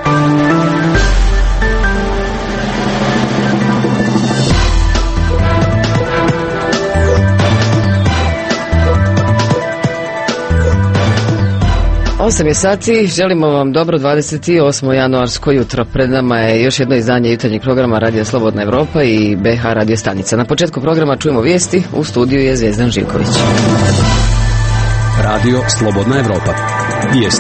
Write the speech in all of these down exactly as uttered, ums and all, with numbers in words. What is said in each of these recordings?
osam je sati, želimo vam dobro dvadeset osmo januarsko jutro. Pred nama je još jedno izdanje jutarnjeg programa Radio Slobodna Evropa i B H radio stanica. Na početku programa čujemo vijesti, u studiju je Zvijezdan Živković. Radio Slobodna Evropa. Vijesti.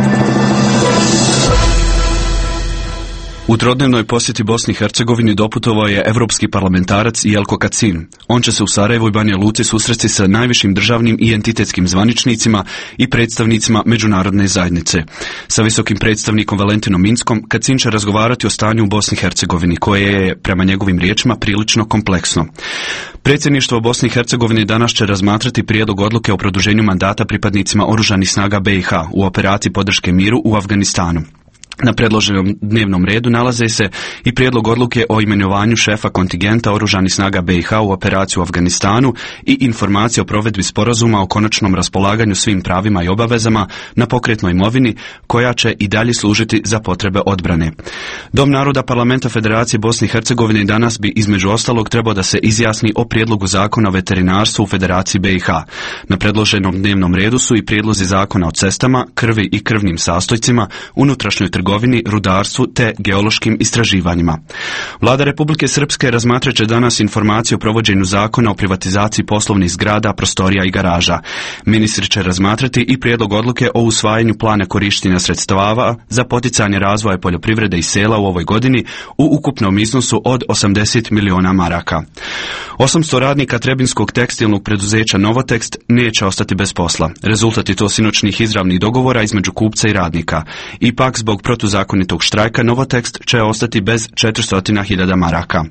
U trodnevnoj posjeti Bosni i Hercegovini doputovao je evropski parlamentarac Jelko Kacin. On će se u Sarajevu i Banja Luci susresti sa najvišim državnim i entitetskim zvaničnicima i predstavnicima međunarodne zajednice. Sa visokim predstavnikom Valentinom Minskom Kacin će razgovarati o stanju u Bosni i Hercegovini, koje je, prema njegovim riječima, prilično kompleksno. Predsjedništvo Bosne i Hercegovine danas će razmatrati prijedlog odluke o produženju mandata pripadnicima oružanih snaga B i H u operaciji podrške miru u Afganistanu. Na predloženom dnevnom redu nalaze se i prijedlog odluke o imenovanju šefa kontingenta oružanih snaga B i H u operaciju u Afganistanu i informacije o provedbi sporazuma o konačnom raspolaganju svim pravima i obavezama na pokretnoj imovini, koja će i dalje služiti za potrebe odbrane. Dom naroda Parlamenta Federacije Bosne i Hercegovine danas bi između ostalog trebao da se izjasni o prijedlogu zakona o veterinarstvu u Federaciji B i H. Na predloženom dnevnom redu su i prijedlozi zakona o cestama, krvi i krvnim sastojcima, unutrašnjoj trgovini, rudarstvu te geološkim istraživanjima. Vlada Republike Srpske razmatrat će danas informaciju o provođenju zakona o privatizaciji poslovnih zgrada, prostorija i garaža. Ministri će razmatrati i prijedlog odluke o usvajanju plana korištenja sredstava za poticanje razvoja poljoprivrede i sela u ovoj godini u ukupnom iznosu od osamdeset miliona maraka. osamsto radnika trebinskog tekstilnog preduzeća Novotekst neće ostati bez posla. Rezultat je to sinoćnih izravnih dogovora između kupca i radnika. Ipak, zbog protuzakonitog štrajka, Novotekst će ostati bez četiristo hiljada maraka.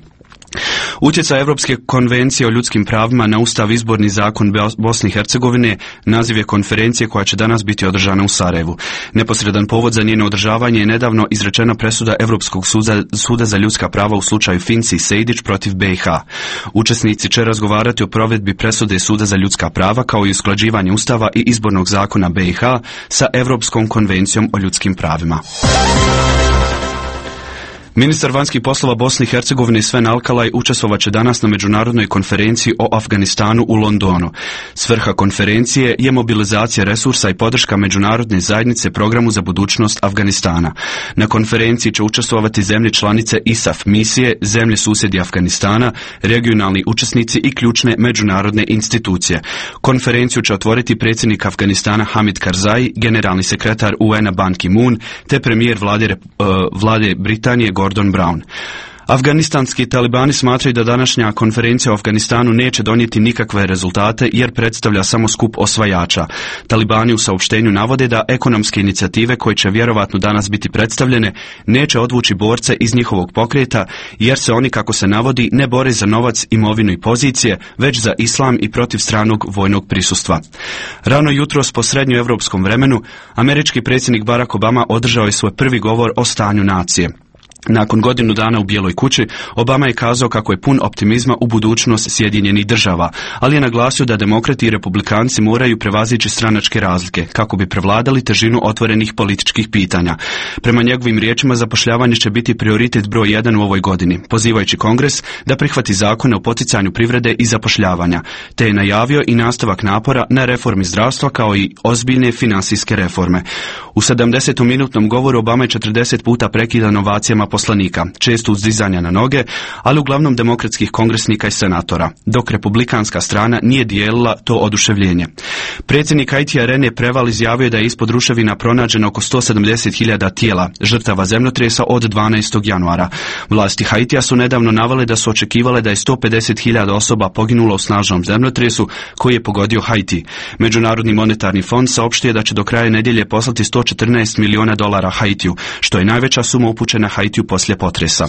Utjecaj Europske konvencije o ljudskim pravima na Ustav, izborni zakon Bosne i Hercegovine naziv je konferencije koja će danas biti održana u Sarajevu. Neposredan povod za njeno održavanje je nedavno izrečena presuda Europskog suda, suda za ljudska prava u slučaju Finci i Sejdić protiv B i H. Učesnici će razgovarati o provedbi presude Suda za ljudska prava kao i usklađivanje Ustava i izbornog zakona B i H sa Europskom konvencijom o ljudskim pravima. Ministar vanjskih poslova Bosne i Hercegovine Sven Alkalaj učestvovat će danas na međunarodnoj konferenciji o Afganistanu u Londonu. Svrha konferencije je mobilizacija resursa i podrška međunarodne zajednice programu za budućnost Afganistana. Na konferenciji će učestvovati zemlje članice I S A F misije, zemlje susjedi Afganistana, regionalni učesnici i ključne međunarodne institucije. Konferenciju će otvoriti predsjednik Afganistana Hamid Karzai, generalni sekretar U N-a Ban Ki-moon te premijer vlade, uh, vlade Britanije Gordon Brown. Afganistanski talibani smatraju da današnja konferencija o Afganistanu neće donijeti nikakve rezultate jer predstavlja samo skup osvajača. Talibani u saopštenju navode da ekonomske inicijative koje će vjerovatno danas biti predstavljene neće odvući borce iz njihovog pokreta jer se oni, kako se navodi, ne bore za novac, imovinu i pozicije, već za islam i protiv stranog vojnog prisustva. Rano jutros po srednjoevropskom vremenu američki predsjednik Barack Obama održao je svoj prvi govor o stanju nacije. Nakon godinu dana u Bijeloj kući, Obama je kazao kako je pun optimizma u budućnost Sjedinjenih država, ali je naglasio da demokrati i republikanci moraju prevazići stranačke razlike kako bi prevladali težinu otvorenih političkih pitanja. Prema njegovim riječima, zapošljavanje će biti prioritet broj jedan u ovoj godini, pozivajući Kongres da prihvati zakone o poticanju privrede i zapošljavanja, te je najavio i nastavak napora na reformi zdravstva kao i ozbiljne finansijske reforme. U sedamdesetminutnom govoru Obama je četrdeset puta prekidan ovacijama poslanika, često uz dizanja na noge, ali uglavnom demokratskih kongresnika i senatora, dok republikanska strana nije dijelila to oduševljenje. Predsjednik Haitija René Preval izjavio da je ispod ruševina pronađeno oko sto sedamdeset hiljada tijela žrtava zemljotresa od dvanaestog januara. Vlasti Haitija su nedavno navele da su očekivale da je sto pedeset hiljada osoba poginulo u snažnom zemljotresu koji je pogodio Haiti. Međunarodni monetarni fond saopštio da će do kraja nedjelje poslati sto četrnaest miliona dolara Haitiju, što je najveća suma upućena Haitiju poslije potresa.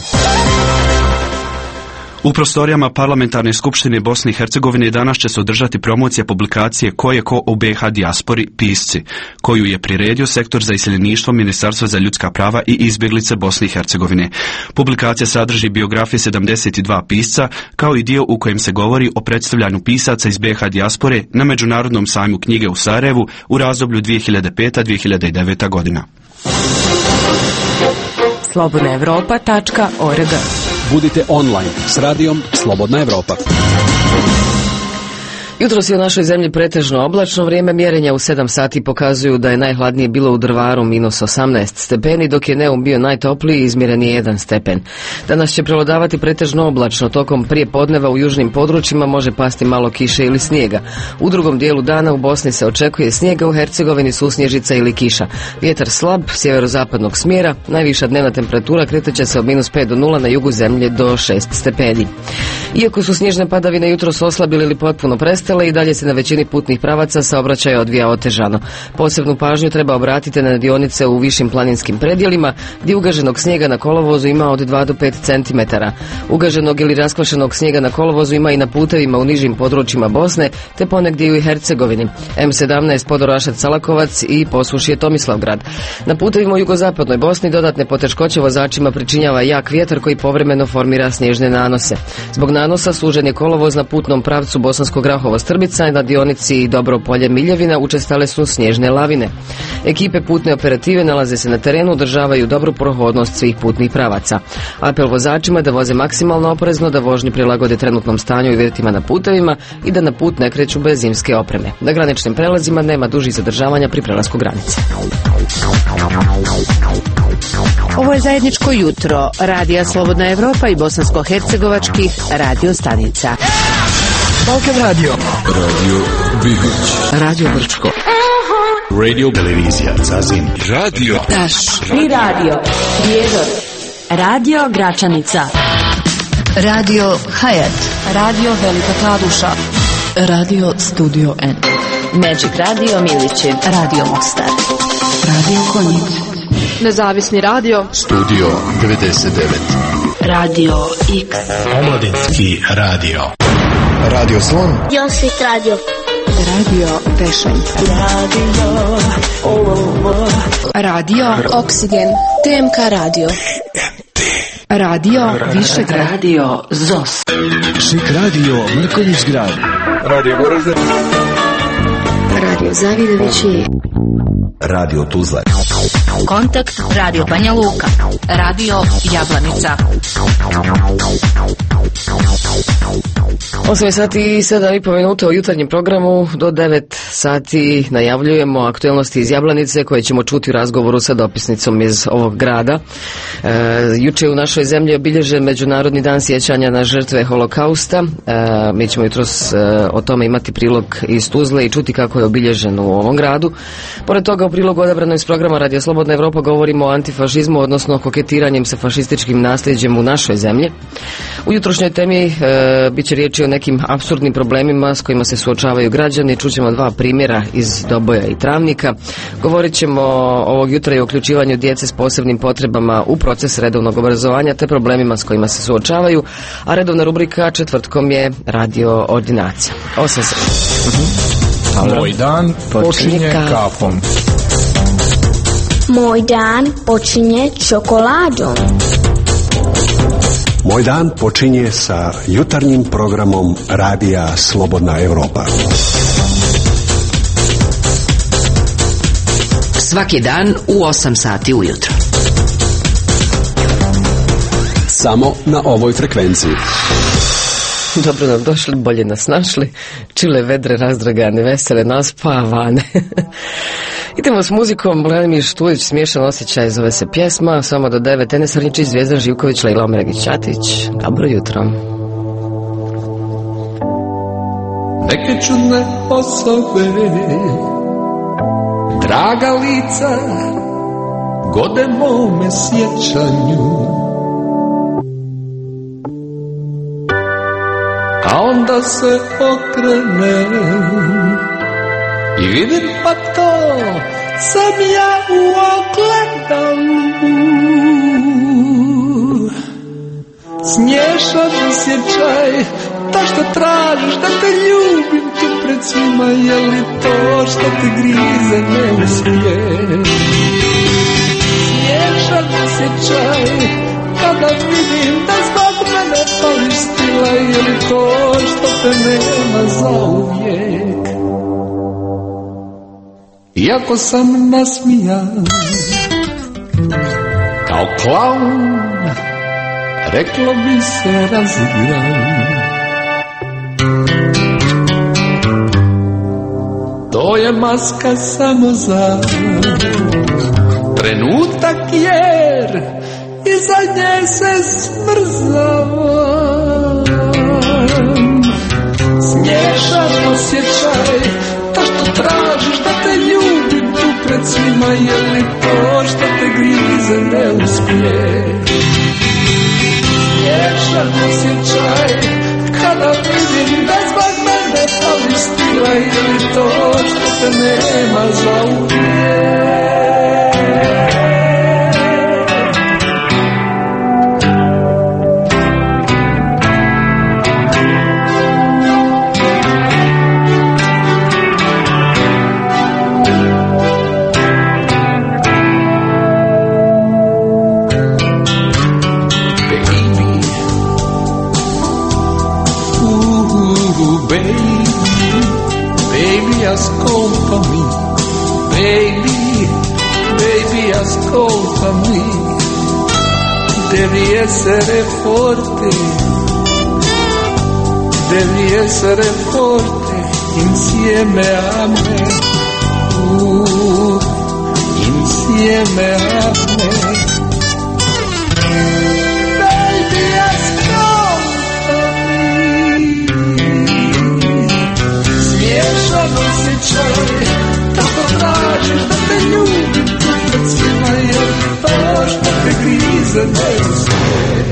U prostorijama Parlamentarne skupštine Bosne i Hercegovine danas će se održati promocija publikacije Ko je ko u B i H dijaspori, pisci, koju je priredio Sektor za iseljeništvo Ministarstva za ljudska prava i izbjeglice Bosne i Hercegovine. Publikacija sadrži biografije sedamdeset dva pisca, kao i dio u kojem se govori o predstavljanju pisaca iz B i H dijaspore na Međunarodnom sajmu knjige u Sarajevu u razdoblju dvije hiljade peta do dvije hiljade deveta godina. slobodna evropa tačka org. Budite online s radijom Slobodna Evropa. Jutros je u našoj zemlji pretežno oblačno, vrijeme mjerenja u sedam sati pokazuju da je najhladnije bilo u Drvaru minus osamnaest stepeni, dok je Neum bio najtopliji, izmjeren je jedan stepen. Danas će prevladavati pretežno oblačno, tokom prije podneva u južnim područjima može pasti malo kiše ili snijega. U drugom dijelu dana u Bosni se očekuje snijega, u Hercegovini susnježica ili kiša. Vjetar slab, sjeverozapadnog smjera, najviša dnevna temperatura kretat će se od minus pet do nula, na jugu zemlje do šest stepeni. Iako su snježne padavine jutros oslabile ili potpuno prestale, i dalje se na većini putnih pravaca saobraćaj odvija otežano. Posebnu pažnju treba obratiti na dionice u višim planinskim predjelima, gdje ugaženog snijega na kolovozu ima od dva do pet centimetara. Ugaženog ili raskvašenog snijega na kolovozu ima i na putevima u nižim područjima Bosne, te ponegdje i u Hercegovini. em sedamnaest Podorošac-Salakovac i Posušje Tomislavgrad. Na putevima u jugozapadnoj Bosni dodatne poteškoće vozačima pričinjava jak vjetar koji povremeno formira snježne nanose. Zbog nanosa sužen je kolovoz na putnom pravcu Bosansko Grahovo-Strbica i na dionici Dobro Polje-Miljevina učestale su snježne lavine. Ekipe putne operative nalaze se na terenu, održavaju dobru prohodnost svih putnih pravaca. Apel vozačima da voze maksimalno oprezno, da vožnju prilagode trenutnom stanju i uvjetima na putevima i da na put ne kreću bez zimske opreme. Na graničnim prelazima nema dužih zadržavanja pri prelasku granice. Ovo je zajedničko jutro Radija Slobodna Evropa i bosansko-hercegovačkih radio stanica. Balkan Radio. Radio Bibić. Radio Brčko. Radio Televizija Zazin. Radio Taš. I radio Prijedor. Radio Gračanica. Radio Hayat. Radio Velika Kladuša. Radio Studio N. Magic Radio Milići. Radio Mostar. Radio Konjic. Nezavisni radio. Studio devedeset devet. Radio X. Omladinski radio. Radio Slon. Josvit radio. Radio Pešanje. Radio Radio Oksigen. T M K radio. Radio Višeg radio Zos. Šik radio Mrkonjić grad. Radio Goražde. Radio Zavidovići. Radio Tuzla. Kontakt Radio Banja Luka. Radio Jablanica. osam sati i sedam i pol minuta u jutarnjem programu. Do devet sati najavljujemo aktualnosti iz Jablanice koje ćemo čuti u razgovoru sa dopisnicom iz ovog grada. E, juče u našoj zemlji obilježen Međunarodni dan sjećanja na žrtve holokausta. E, mi ćemo jutros e, o tome imati prilog iz Tuzle i čuti kako je obilježen u ovom gradu. Pored toga u prilogu odabrano iz programa Radio Slobodna Evropa govorimo o antifašizmu, odnosno koketiranjem sa fašističkim nasljeđem u našoj zemlji. U jutrošnjoj temi e, bit će riječi o nekim apsurdnim problemima s kojima se suočavaju građani. Čućemo dva primjera iz Doboja i Travnika. Govorit ćemo ovog jutra i o uključivanju djece s posebnim potrebama u proces redovnog obrazovanja te problemima s kojima se suočavaju, a redovna rubrika četvrtkom je Radio Ordinacija. Osam se. Uh-huh. Moj dan počinje kafom. Moj dan počinje čokoladom. Moj dan počinje sa jutarnjim programom Radija Slobodna Evropa. Svaki dan u osam sati ujutro. Samo na ovoj frekvenciji. Dobro nam došli, bolje nas našli. Čile, vedre, razdragane, vesele, naspavane. Idemo s muzikom. Vladimir Štulić, Smiješan osjećaj, zove se pjesma. Samo do devet. Enes Arničić, Zvijezdan Živković, Lejla Omeragić-Ćatić. Dobro jutro. Neke čudne osobe, draga lica, gode mome sjećanju. A onda se okrenem i vidim, pa to sam ja u ogledalu. Smiješan osjećaj, to što tražiš da te ljubim tu pred svima, je li to što te grize ne uspije? Smiješan osjećaj, kada vidim da zbog mene pališ stila, je li to što te nema zauvijek? Iako sam nasmijan, kao klaun, reklo bi se razigran. To je maska samo za trenutak, jer iza nje se smrzavam. Smiješan osjećaj, to što tražiš da te ljubim tu pred svima, je li to što te grize ne uspiješ? Smiješan osjećaj, kada vidim da zbog mene pališ stila, je li to što te nema za uvijek? Ascoltami, baby, baby, ascoltami, devi essere forte, devi essere forte insieme a me, uh, insieme a me. Baby, ascoltami, smiješan osjećaj, tako tražiš da te ljubim tu pred svima, jer to što te grize ne uspije.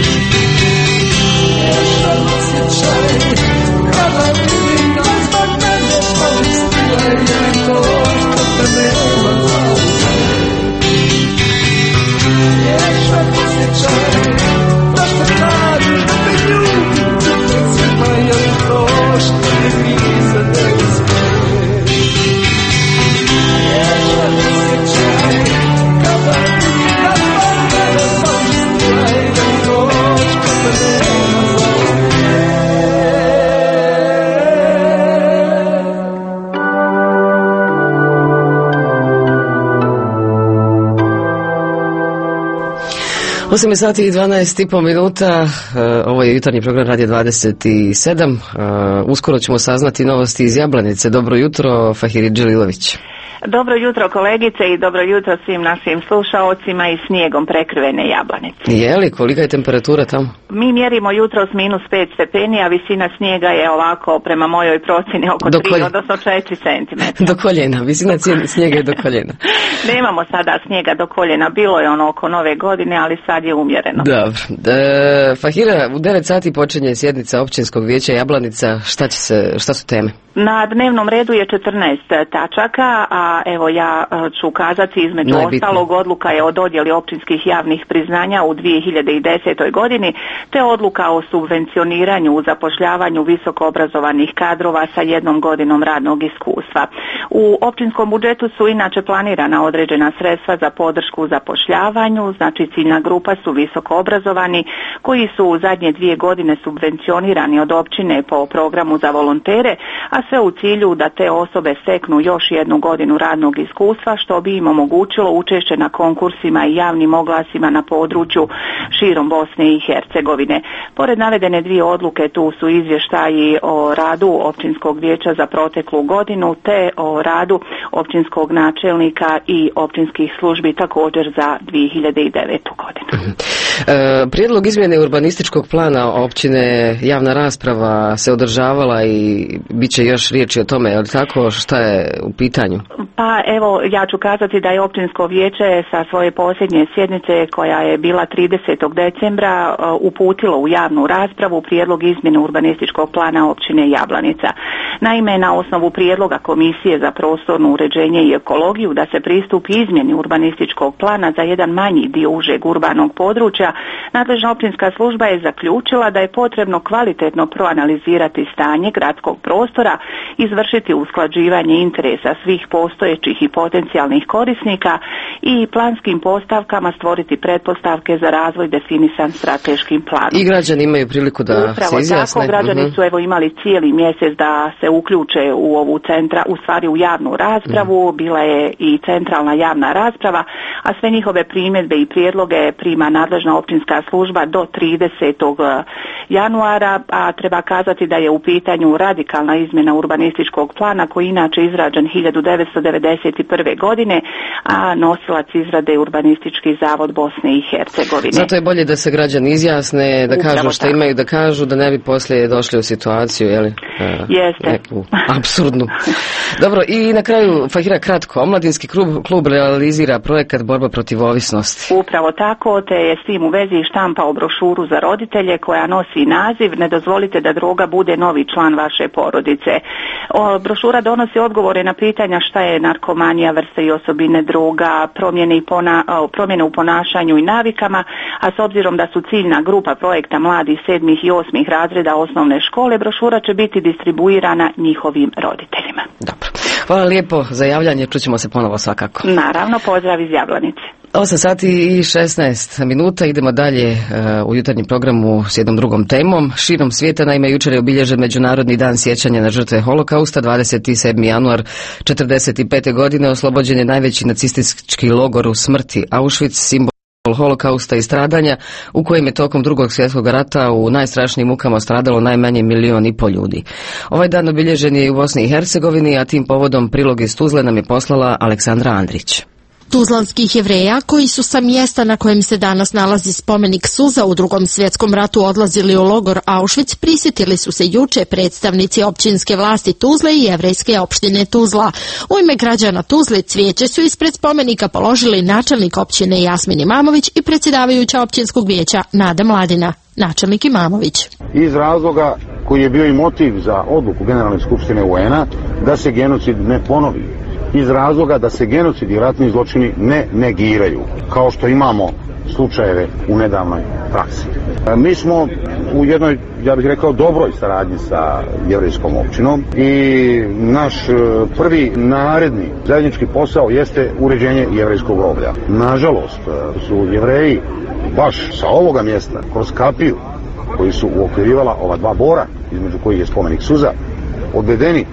Smiješan osjećaj, kada vidim da zbog mene pališ stila, jer to što te nema za uvijek. Smiješan osjećaj, da što tražiš da te ljubim tu pred svima, jer to što te grize ne uspije. osam sati i dvanaest i pol minuta, ovo je jutarnji program Radio dvadeset sedam. Uskoro ćemo saznati novosti iz Jablanice. Dobro jutro, Fahiri Đelilović. Dobro jutro kolegice i dobro jutro svim našim slušaocima i snijegom prekrivene Jablanice. Je li, kolika je temperatura tamo? Mi mjerimo jutros minus pet stepeni, a visina snijega je ovako prema mojoj procjeni oko do tri, kolje... odnosno četiri centimetra. Do koljena, visina snijega je do koljena. Nemamo sada snijega do koljena, bilo je ono oko nove godine, ali sad je umjereno. Dobro. E, Fahira, u devet sati počinje sjednica općinskog vijeća Jablanica. Šta će se, šta su teme? Na dnevnom redu je četrnaest tačaka, a evo ja ću kazati između Najbitnije. ostalog odluka je o dodjeli općinskih javnih priznanja u dvije hiljade desetoj godini, te odluka o subvencioniranju u zapošljavanju visoko obrazovanih kadrova sa jednom godinom radnog iskustva. U općinskom budžetu su inače planirana određena sredstva za podršku u zapošljavanju, znači ciljna grupa su visoko obrazovani koji su u zadnje dvije godine subvencionirani od općine po programu za volontere, a sve u cilju da te osobe steknu još jednu godinu radnog iskustva, što bi im omogućilo učešće na konkursima i javnim oglasima na području širom Bosne i Hercegovine. Pored navedene dvije odluke tu su izvještaji o radu općinskog vijeća za proteklu godinu te o radu općinskog načelnika i općinskih službi također za dvije hiljade devetu godinu. E, prijedlog izmjene urbanističkog plana općine, javna rasprava se održavala i bit će još riječi o tome, je li tako? Šta je u pitanju? Pa evo, ja ću kazati da je općinsko vijeće sa svoje posljednje sjednice koja je bila tridesetog decembra uputilo u javnu raspravu prijedlog izmjene urbanističkog plana općine Jablanica. Naime, na osnovu prijedloga Komisije za prostorno uređenje i ekologiju da se pristupi izmjeni urbanističkog plana za jedan manji dio užeg urbanog područja, nadležna općinska služba je zaključila da je potrebno kvalitetno proanalizirati stanje gradskog prostora, izvršiti usklađivanje interesa svih postojećih i potencijalnih korisnika i planskim postavkama stvoriti pretpostavke za razvoj definisan strateškim planom. I građani imaju priliku da Upravo se izjasne. Tako, građani uh-huh. su evo imali cijeli mjesec da se uključe u ovu centra, u stvari u javnu raspravu, uh-huh. bila je i centralna javna rasprava, a sve njihove primjedbe i prijedloge prima nadležna općinska služba do tridesetog januara, a treba kazati da je u pitanju radikalna izmjena urbanističkog plana koji je inače izrađen hiljadu devetsto devedeset prve godine, a nosilac izrade je Urbanistički zavod Bosne i Hercegovine. Zato je bolje da se građani izjasne, da Upravo kažu što tako. imaju da kažu, da ne bi poslije došli u situaciju, je li? Jeste. Neku apsurdnu. Dobro, i na kraju, Fahira, kratko, Omladinski klub, klub realizira projekat borba protiv ovisnosti. Upravo tako, te je s tim u vezi štampao brošuru za roditelje koja nosi naziv Ne dozvolite da droga bude novi član vaše porodice. O, brošura donosi odgovore na pitanja šta je narkomanija, vrste i osobine droga, promjene, i pona, o, promjene u ponašanju i navikama, a s obzirom da su ciljna grupa projekta mladi sedmih i osmih razreda osnovne škole, brošura će biti distribuirana njihovim roditeljima. Dobro. Hvala lijepo za javljanje, čućemo se ponovo svakako. Naravno, pozdrav iz Jablanice. osam sati i šesnaest minuta, idemo dalje uh, u jutarnjem programu s jednom drugom temom. Širom svijeta, naime, jučer je obilježen Međunarodni dan sjećanja na žrtve holokausta. dvadeset sedmi januar četrdeset pete godine oslobođen je najveći nacistički logor u smrti Auschwitz, simbol holokausta i stradanja, u kojem je tokom drugog svjetskog rata u najstrašnijim mukama stradalo najmanje milion i pol ljudi. Ovaj dan obilježen je i u Bosni i Hercegovini, a tim povodom prilog iz Tuzle nam je poslala Aleksandra Andrić. Tuzlanskih Jevreja, koji su sa mjesta na kojem se danas nalazi spomenik suza u drugom svjetskom ratu odlazili u logor Auschwitz, prisjetili su se juče predstavnici općinske vlasti Tuzle i jevrejske opštine Tuzla. U ime građana Tuzle cvijeće su ispred spomenika položili načelnik općine Jasmin Imamović i predsjedavajuća općinskog vijeća Nada Mladina. Načelnik Imamović. Iz razloga koji je bio i motiv za odluku Generalne skupštine U N-a da se genocid ne ponovi. Iz razloga da se genocid i ratni zločini ne negiraju, kao što imamo slučajeve u nedavnoj praksi. Mi smo u jednoj, ja bih rekao, dobroj saradnji sa jevrejskom općinom i naš prvi naredni zajednički posao jeste uređenje jevrejskog groblja. Nažalost, su Jevreji baš sa ovoga mjesta, kroz kapiju koji su uokvirivala ova dva bora, između kojih je spomenik suza, odvedeni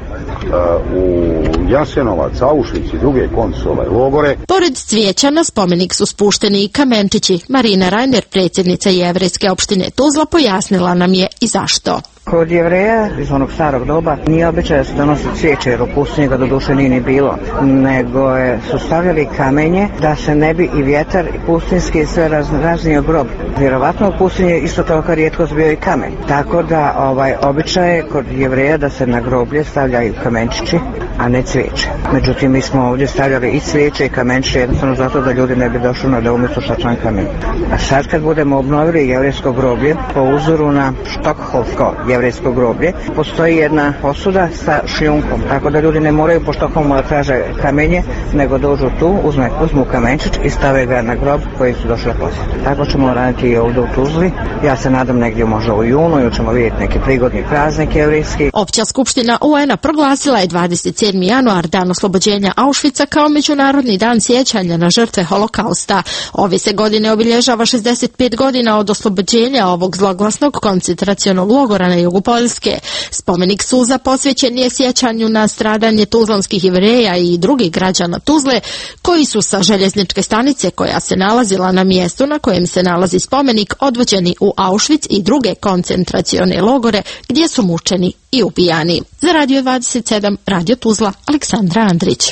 u Jasenovac, Auschwitz i druge koncove logore. Pored cvijeća na spomenik su spušteni i kamenčići. Marina Reiner, predsjednica jevrejske opštine Tuzla, pojasnila nam je i zašto. Kod Jevreja iz onog starog doba nije običaj da se donosi cvijeće, jer u pustinji ga do duše nije ni bilo, nego je, su stavljali kamenje da se ne bi i vjetar i pustinski sve raz, raznio grob. Vjerovatno u pustinji isto toliko rijetko bio i kamen. Tako da ovaj običaj je kod Jevreja da se na groblje stavljaju kamenčići, a ne cvijeće. Međutim, mi smo ovdje stavljali i cvijeće i kamenčiće jednostavno zato da ljudi ne bi došli na neumicu šačan kamen. A sad kad budemo obnovili jevrejsko groblje po uzoru na štokholmsko jevrejsko groblje, postoji jedna posuda sa šljunkom, tako da ljudi ne moraju po Štokholmu da traže kamenje, nego dođu tu, uzme, uzmu kamenčić i stave ga na grob koji su došli posjeti. Tako ćemo raditi i ovdje u Tuzli. Ja se nadam negdje možda u junu, ili ćemo vidjeti neki prigodni praznik jevrejski. Opća skupština U N-a proglasila je dvadeset sedmi januar, dan oslobođenja Auschwitza, kao Međunarodni dan sjećanja na žrtve holokausta. Ove se godine obilježava šezdeset pet godina od oslobođenja ovog zloglasnog koncentracionog logora na jugu Poljske. Spomenik suza posvećen je sjećanju na stradanje tuzlanskih Jevreja i drugih građana Tuzle, koji su sa željezničke stanice koja se nalazila na mjestu na kojem se nalazi spomenik odvođeni u Auschwitz i druge koncentracione logore gdje su mučeni i ubijani. Za Radio dvadeset sedam, Radio Tuzla, Aleksandra Andrić.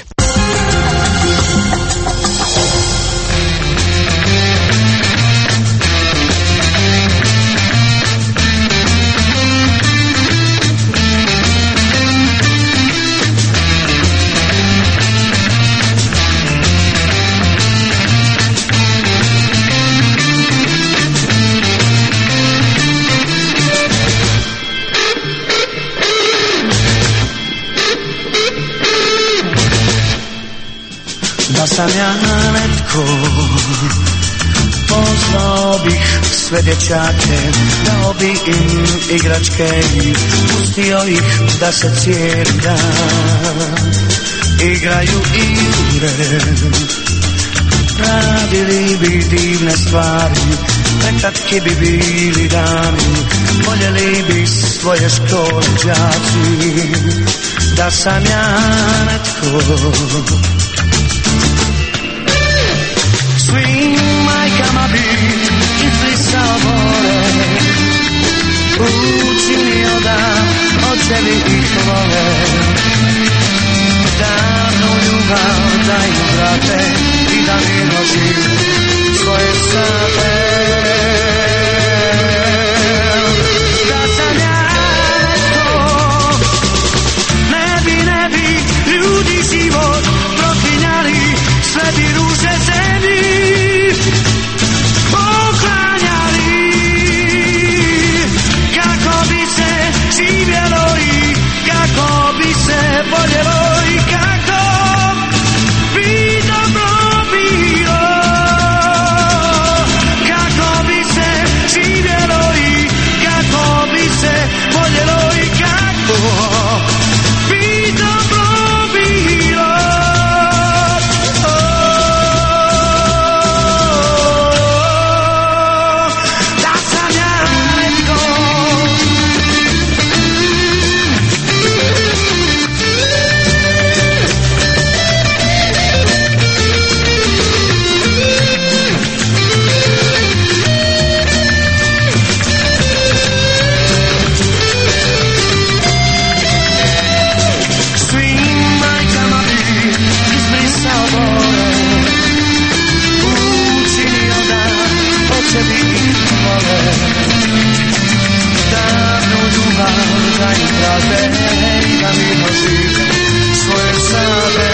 Da sam ja netko, poznao bih sve dječake, dao bi im igračke, pustio ih da se cijeli dan igraju igre. radili bi divne stvari, prekratki bi bili dani, voljeli bi svoje škole đaci, da sam ja netko. Svim majkama bi izbrisao more, učinio da očevi ih vole, davnu ljubav da im vrate i da mi nosim svoje sate. Da sam ja netko, ne bi, ne bi ljudi život proklinjali, sve bi ruže zemlji poklanjali, kako bi se živjelo i kako bi se voljelo i kako bi dobro bilo, kako bi se živjelo i kako bi se voljelo i kako bi dobro bilo. Da sam ja netko. Svim majkama bi izbrisao bore, učinio da očevi ih vole, davnu ljubav da im vrate i da mi nosim svoje sate.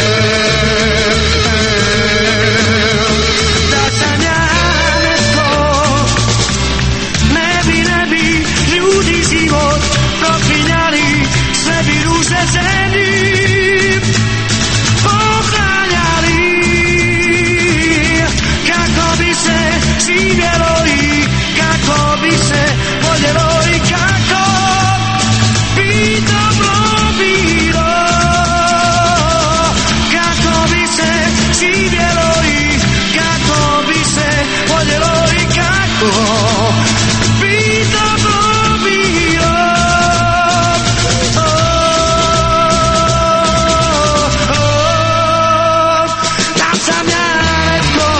Da sam ja netko, ne bi, ne bi ljudi život proklinjali, sve bi ruže zemlji poklanjali, kako bi se živjelo i kako bi se voljelo i kako bi dobro bilo, kako bi se živjelo i kako bi se voljelo i kako bi dobro bilo. Da sam ja netko.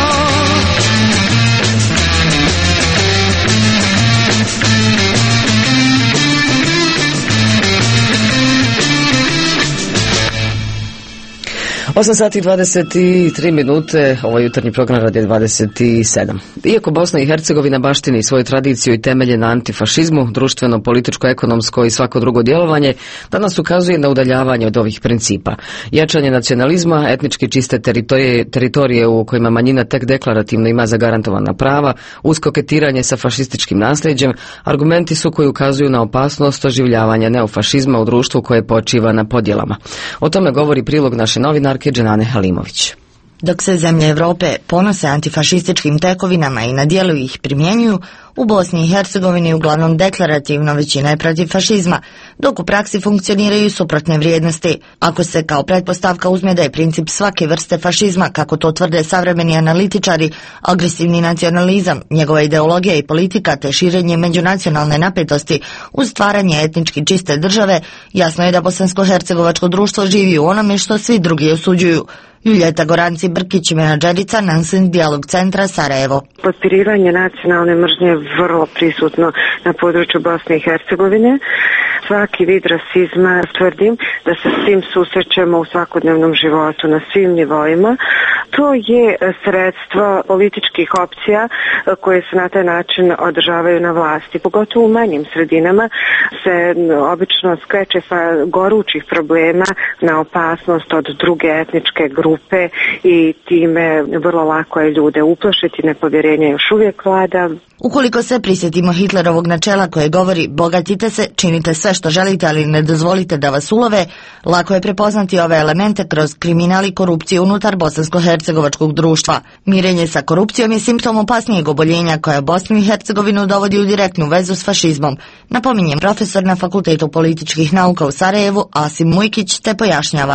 osam sati i dvadeset tri minute, ovo je jutarnji program Radio dvadeset sedam. Iako Bosna i Hercegovina baštini svoju tradiciju i temelje na antifašizmu, društveno, političko, ekonomsko i svako drugo djelovanje, danas ukazuje na udaljavanje od ovih principa. Jačanje nacionalizma, etnički čiste teritorije, teritorije u kojima manjina tek deklarativno ima zagarantovana prava, uz koketiranje sa fašističkim nasljeđem, argumenti su koji ukazuju na opasnost oživljavanja neofašizma u društvu koje počiva na podjelama. O tome govori prilog naše novinarke Dženane Halimović. Dok se zemlje Europe ponose antifašističkim tekovinama i na djelu ih primjenjuju, u Bosni i Hercegovini uglavnom deklarativno većina je protiv fašizma, dok u praksi funkcioniraju suprotne vrijednosti. Ako se kao pretpostavka uzme da je princip svake vrste fašizma, kako to tvrde savremeni analitičari, agresivni nacionalizam, njegova ideologija i politika te širenje međunacionalne napetosti uz stvaranje etnički čiste države, jasno je da bosansko-hercegovačko društvo živi u onome što svi drugi osuđuju. Juljeta Goranci-Brkić, menadžerica Nansen Dijalog centra Sarajevo. Potpirivanje nacionalne mržnje je vrlo prisutno na području Bosne i Hercegovine. Svaki vid rasizma, tvrdim da se s tim susrećemo u svakodnevnom životu na svim nivoima. To je sredstvo političkih opcija koje se na taj način održavaju na vlasti. Pogotovo u manjim sredinama se obično skreće sa gorućih problema na opasnost od druge etničke grupe i time vrlo lako je ljude uplašiti, nepovjerenje još uvijek vlada. Ukoliko se prisjetimo Hitlerovog načela koje govori bogatite se, činite sve što želite, ali ne dozvolite da vas ulove, lako je prepoznati ove elemente kroz kriminal i korupciju unutar bosansko-hercegovačkog društva. Mirenje sa korupcijom je simptom opasnijeg oboljenja koja Bosnu i Hercegovinu dovodi u direktnu vezu s fašizmom. Napominjem profesor na Fakultetu političkih nauka u Sarajevu Asim Mujkić te pojašnjava.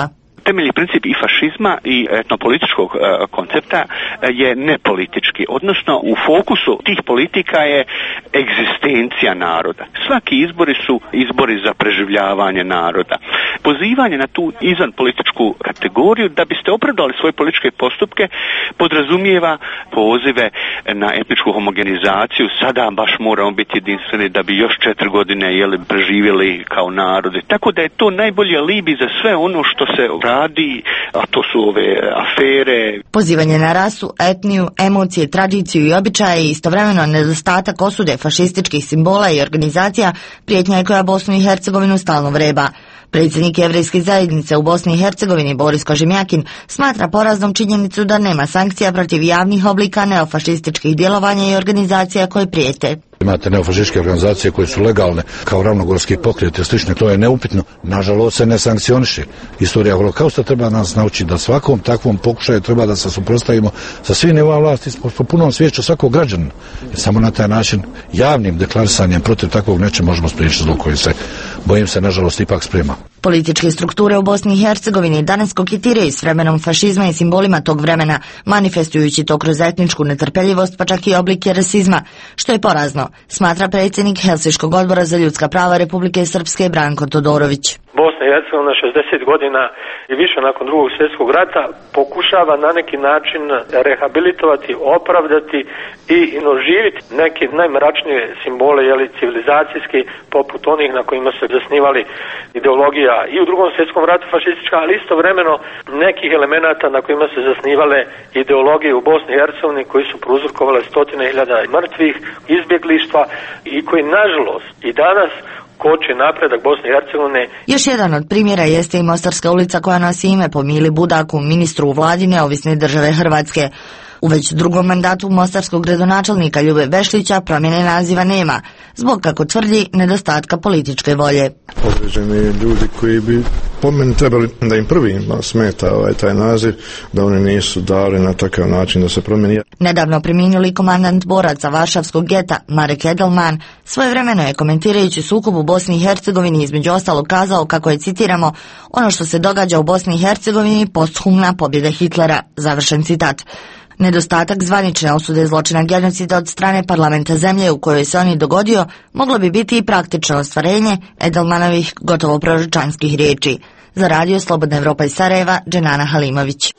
temeljni princip i fašizma i etnopolitičkog e, koncepta e, je nepolitički, odnosno u fokusu tih politika je egzistencija naroda. Svaki izbori su izbori za preživljavanje naroda. Pozivanje na tu izvan političku kategoriju da biste opravdali svoje političke postupke podrazumijeva pozive na etničku homogenizaciju. Sada baš moramo biti jedinstveni da bi još četiri godine jeli, preživjeli kao narodi. Tako da je to najbolji alibi za sve ono što se radi, a to su ove afere. Pozivanje na rasu, etniju, emocije, tradiciju i običaje i istovremeno nedostatak osude fašističkih simbola i organizacija prijetnja je koja Bosnu i Hercegovinu stalno vreba. Predsjednik Jevrejske zajednice u Bosni i Hercegovini Boris Kožemjakin smatra poraznom činjenicu da nema sankcija protiv javnih oblika neofašističkih djelovanja i organizacija koje prijete. Imate neofašističke organizacije koje su legalne, kao ravnogorski pokret i slično, to je neupitno. Nažalost se ne sankcioniše. Istorija holokausta treba nas naučiti da svakom takvom pokušaju treba da se suprotstavimo sa svim nivoima vlasti po punom sviješću svakog građanina. Jer samo na taj način javnim deklarisanjem protiv takvog nečeg možemo spriječiti zlo koji se, bojim se, nažalost ipak sprema. Političke strukture u Bosni i Hercegovini danas koketiraju s vremenom fašizma i simbolima tog vremena, manifestujući to kroz etničku netrpeljivost pa čak i oblike rasizma, što je porazno, smatra predsjednik Helsinškog odbora za ljudska prava Republike Srpske Branko Todorović. Bosna i Hercegovina šezdeset godina i više nakon drugog svjetskog rata pokušava na neki način rehabilitovati, opravdati i oživiti neke najmračnije simbole jeli, civilizacijski, poput onih na kojima se zasnivali ideologija i u drugom svjetskom ratu fašistička, ali istovremeno nekih elemenata na kojima se zasnivale ideologije u Bosni i Hercegovini koji su prouzrokovale stotine hiljada mrtvih, izbjeglištva i koji nažalost i danas koče napredak Bosne i Hercegovine. Još jedan od primjera jeste i Mostarska ulica koja nosi ime po Mili Budaku, ministru u vladi neovisne države Hrvatske. U već drugom mandatu mostarskog gradonačelnika Ljube Bešlića promjene naziva nema, zbog, kako tvrdi, nedostatka političke volje. Određeni ljudi koji bi po meni trebali da im prvima smeta ovaj taj naziv, da oni nisu dali na takav način da se promijeni. Nedavno preminuli komandant boraca Varšavskog geta Marek Edelman svojevremeno je komentirajući sukob u Bosni i Hercegovini između ostalog kazao kako je, citiramo, ono što se događa u Bosni i Hercegovini posthumna pobjeda Hitlera, završen citat. Nedostatak zvanične osude zločina genocida od strane parlamenta zemlje u kojoj se on i dogodio moglo bi biti i praktično ostvarenje Edelmanovih gotovo proročanskih riječi. Za radio Slobodna Evropa iz Sarajeva, Dženana Halimović.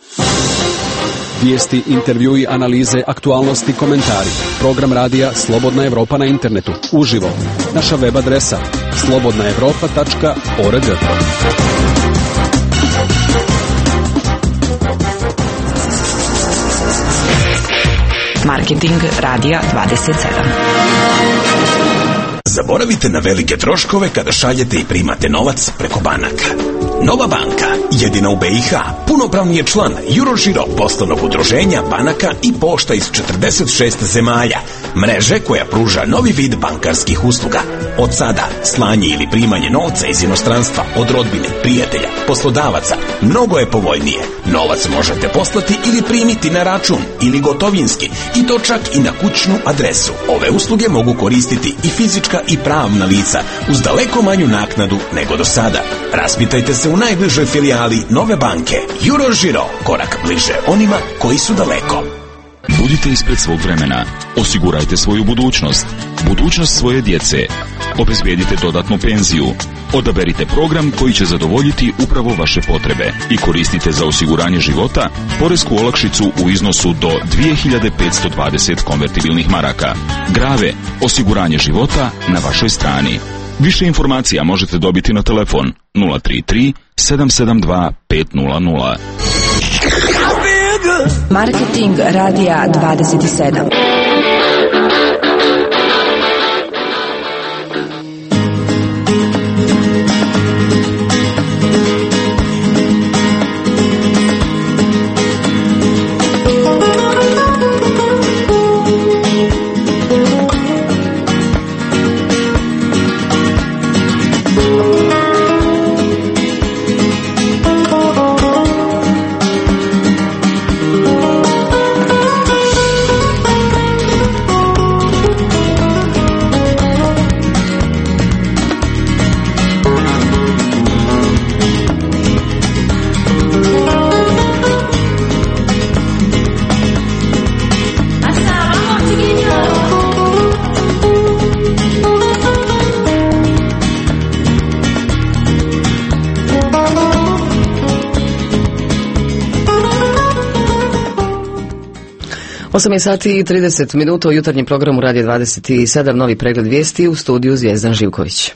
Vijesti, intervjui, analize, aktualnosti, komentari. Program radija Slobodna Evropa na internetu. Uživo. Naša web adresa slobodna evropa tačka org. Marketing radija dvadeset sedam. Zaboravite na velike troškove kada šaljete i primate novac preko banaka. Nova banka, jedina u B i H, punopravni je član Eurožiro poslovnog udruženja banaka i pošta iz četrdeset šest zemalja, mreže koja pruža novi vid bankarskih usluga. Od sada, slanje ili primanje novca iz inostranstva od rodbine, prijatelja, poslodavaca, mnogo je povoljnije. Novac možete poslati ili primiti na račun ili gotovinski, i to čak i na kućnu adresu. Ove usluge mogu koristiti i fizička i pravna lica uz daleko manju naknadu nego do sada. Raspitajte se u najbližoj filijali Nove banke. Eurožiro, korak bliže onima koji su daleko. Budite ispred svog vremena. Osigurajte svoju budućnost. Budućnost svoje djece. Obezbijedite dodatnu penziju. Odaberite program koji će zadovoljiti upravo vaše potrebe i koristite za osiguranje života poresku olakšicu u iznosu do dvije hiljade petsto dvadeset konvertibilnih maraka. Grave, osiguranje života na vašoj strani. Više informacija možete dobiti na telefon nula tri tri sedam sedam dva pet nula nula. Marketing radija dvadeset sedam. osam je sati i trideset minuta u jutarnjem programu Radio dvadeset sedam, novi pregled vijesti u studiju Zvijezdan Živković.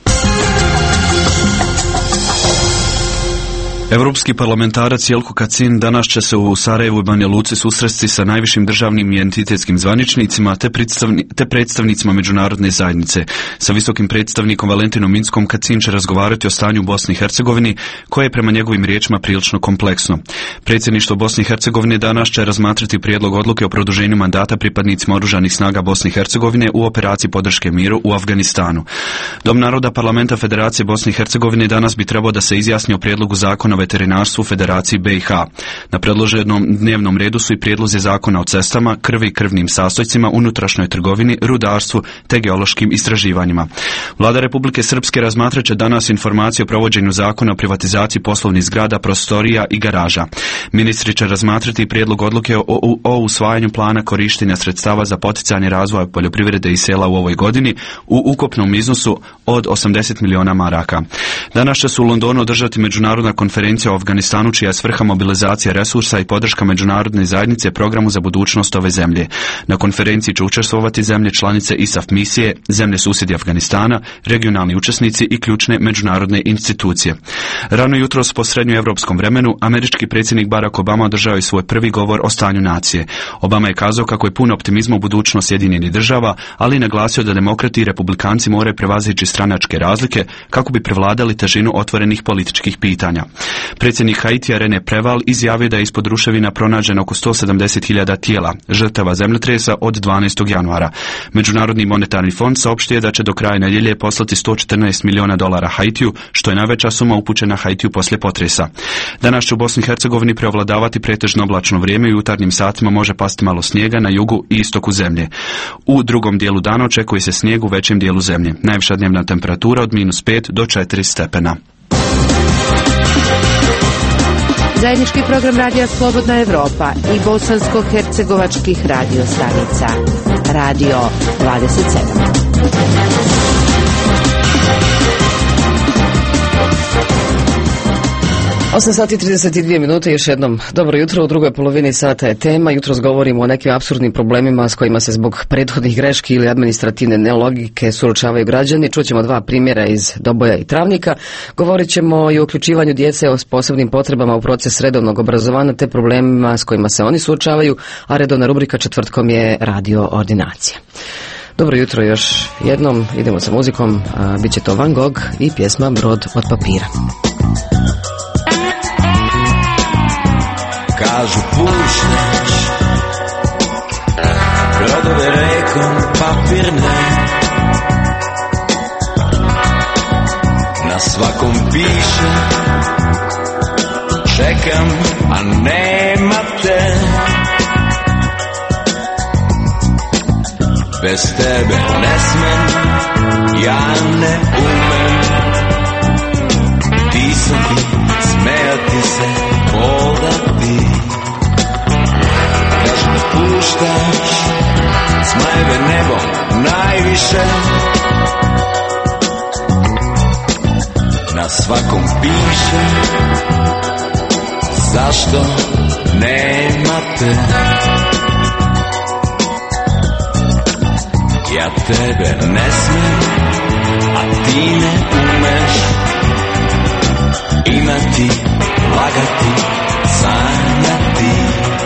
Evropski parlamentarac Jelko Kacin danas će se u Sarajevu i Banja Luci susresti sa najvišim državnim i entitetskim zvaničnicima te, predstavni, te predstavnicima međunarodne zajednice. Sa visokim predstavnikom Valentinom Minskom Kacin će razgovarati o stanju u Bosni i Hercegovini, koje je prema njegovim riječima prilično kompleksno. Predsjedništvo Bosne i Hercegovine danas će razmatrati prijedlog odluke o produženju mandata pripadnicima oružanih snaga Bosne i Hercegovine u operaciji podrške miru u Afganistanu. Dom naroda Parlamenta Federacije Bosne i Hercegovine danas bi trebao da se izjasni o prijedlogu zakona o veterinarstvu Federaciji B i H. Na predloženom dnevnom redu su i prijedlozi zakona o cestama, krvi i krvnim sastojcima, unutrašnjoj trgovini, rudarstvu te geološkim istraživanjima. Vlada Republike Srpske razmatrat će danas informacije o provođenju zakona o privatizaciji poslovnih zgrada, prostorija i garaža. Ministri će razmatrati prijedlog odluke o, o, o usvajanju plana korištenja sredstava za poticanje razvoja poljoprivrede i sela u ovoj godini u ukupnom iznosu od osamdeset miliona maraka. Danas će se u Londonu održati međunarodna konferencija o Afganistanu, čija je svrha mobilizacija resursa i podrška međunarodne zajednice programu za budućnost ove zemlje. Na konferenciji će učestvovati zemlje članice I S A F misije, zemlje susjedi Afganistana, regionalni učesnici i ključne međunarodne institucije. Rano jutros po srednjoevropskom vremenu američki predsjednik Barack Obama održao je svoj prvi govor o stanju nacije. Obama je kazao kako je pun optimizma u budućnost Sjedinjenih država, ali i naglasio da demokrati i republikanci moraju prevazići stranačke razlike kako bi prevladali težinu otvorenih političkih pitanja. Predsjednik Haitija Rene Preval izjavio da je ispod ruševina pronađeno oko sto sedamdeset hiljada tijela žrtava zemljotresa od dvanaestog januara. Međunarodni monetarni fond saopštio je da će do kraja nedjelje poslati sto četrnaest miliona dolara Haitiju, što je najveća suma upućena Haitiju poslije potresa. Danas će u Bosni i Hercegovini preovladavati pretežno oblačno vrijeme i u jutarnjim satima može pasti malo snijega na jugu i istoku zemlje. U drugom dijelu dana očekuje se snijeg u većem dijelu zemlje. Najviša dnevna temperatura od minus pet do četiri stepena. Zajednički program Radija Slobodna Evropa i bosansko-hercegovačkih radio stanica. Radio dvadeset sedam. osam sati i trideset dvije minute, još jednom dobro jutro. U drugoj polovini sata je tema. Jutros govorimo o nekim apsurdnim problemima s kojima se zbog prethodnih greški ili administrativne nelogike suočavaju građani. Čućemo dva primjera iz Doboja i Travnika. Govorit ćemo i o uključivanju djece s posebnim potrebama u proces redovnog obrazovanja te problemima s kojima se oni suočavaju, a redovna rubrika četvrtkom je radio ordinacija. Dobro jutro još jednom, idemo sa muzikom, a, bit će to Van Gogh i pjesma Brod od papira. Kažu puštaš brodove rekom papirne, na svakom piše čekam, a nema te. Bez tebe ne smem, ja ne umem pisati, smejati se, hodati. Kažem puštaš smajeve nebom najviše, na svakom piše zašto nema te. Ja tebe ne smijem, a ti ne umeš imati, lagati, sanjati.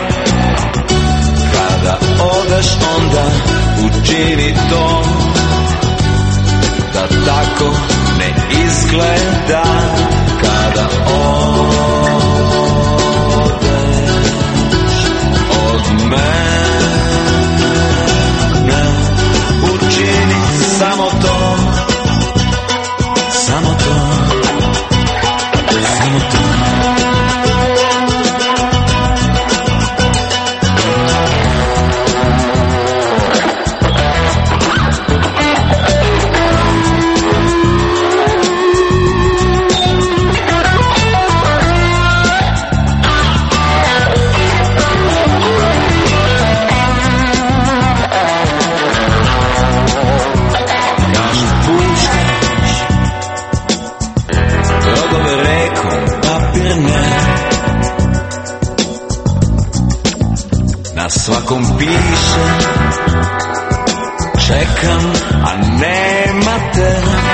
Kada odeš onda učini to, da tako ne izgleda. Kada odeš od mene, učini samo to, samo to, samo to. album piše, čekam, a nema te.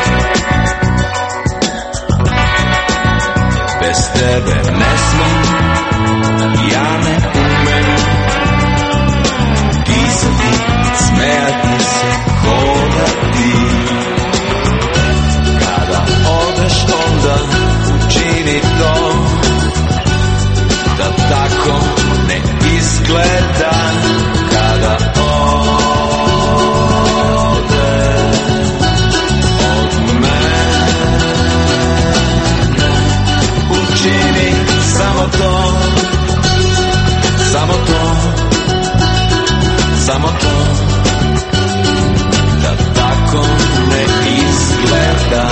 Bez tebe ne smem, ja ne umem pisati, smejati se, hodati. Kada odeš onda učini to, da tako ne izgleda. Kada odeš od mene, učini samo to, samo to, samo to, da tako ne izgleda.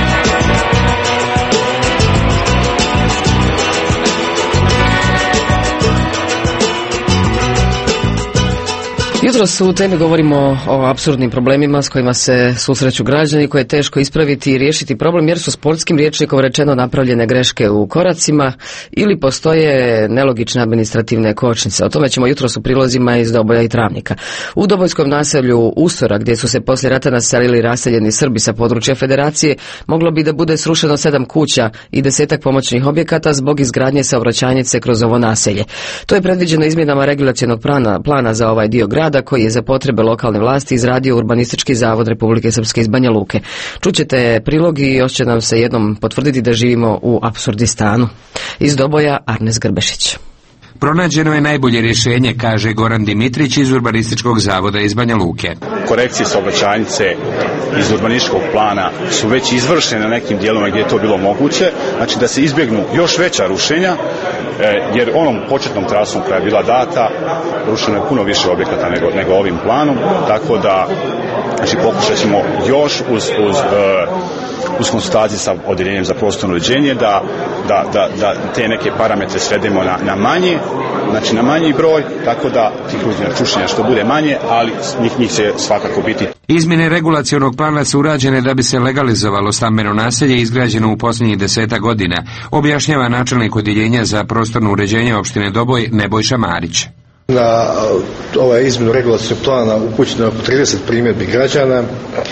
Jutros u temi govorimo o apsurdnim problemima s kojima se susreću građani, koje je teško ispraviti i riješiti problem jer su sportskim rječnikom rečeno napravljene greške u koracima ili postoje nelogične administrativne kočnice. O tome ćemo jutros u prilozima iz Doboja i Travnika. U dobojskom naselju Usora, gdje su se poslije rata naselili raseljeni Srbi sa područja Federacije, moglo bi da bude srušeno sedam kuća i desetak pomoćnih objekata zbog izgradnje saobraćajnice kroz ovo naselje. To je predviđeno izmjenama regulacionog plana, plana za ovaj dio grada, koji je za potrebe lokalne vlasti izradio Urbanistički zavod Republike Srpske iz Banja Luke. Čućete prilog i još će nam se jednom potvrditi da živimo u apsurdistanu. Iz Doboja Arnes Grbešić. Pronađeno je najbolje rješenje, kaže Goran Dimitrić iz Urbanističkog zavoda iz Banja Luke. Korekcije saobraćajnice iz urbanističkog plana su već izvršene na nekim dijelovima gdje je to bilo moguće, znači da se izbjegnu još veća rušenja, jer onom početnom trasom koja je bila data rušeno je puno više objekata nego, nego ovim planom, tako da znači, pokušat ćemo još uz, uz, uz konsultacije sa odjeljenjem za prostorno uređenje da, da, da, da te neke parametre svedemo na, na manje, znači na manji broj, tako da tih rušenja što bude manje, ali njih, njih će svakako biti. Izmjene regulacionog plana su urađene da bi se legalizovalo stambeno naselje izgrađeno u posljednjih deseta godina, objašnjava načelnik odjeljenja za prostorno uređenje opštine Doboj Nebojša Marić. Na ovaj izmjenu regulacionog plana upućeno je oko trideset primjedbi građana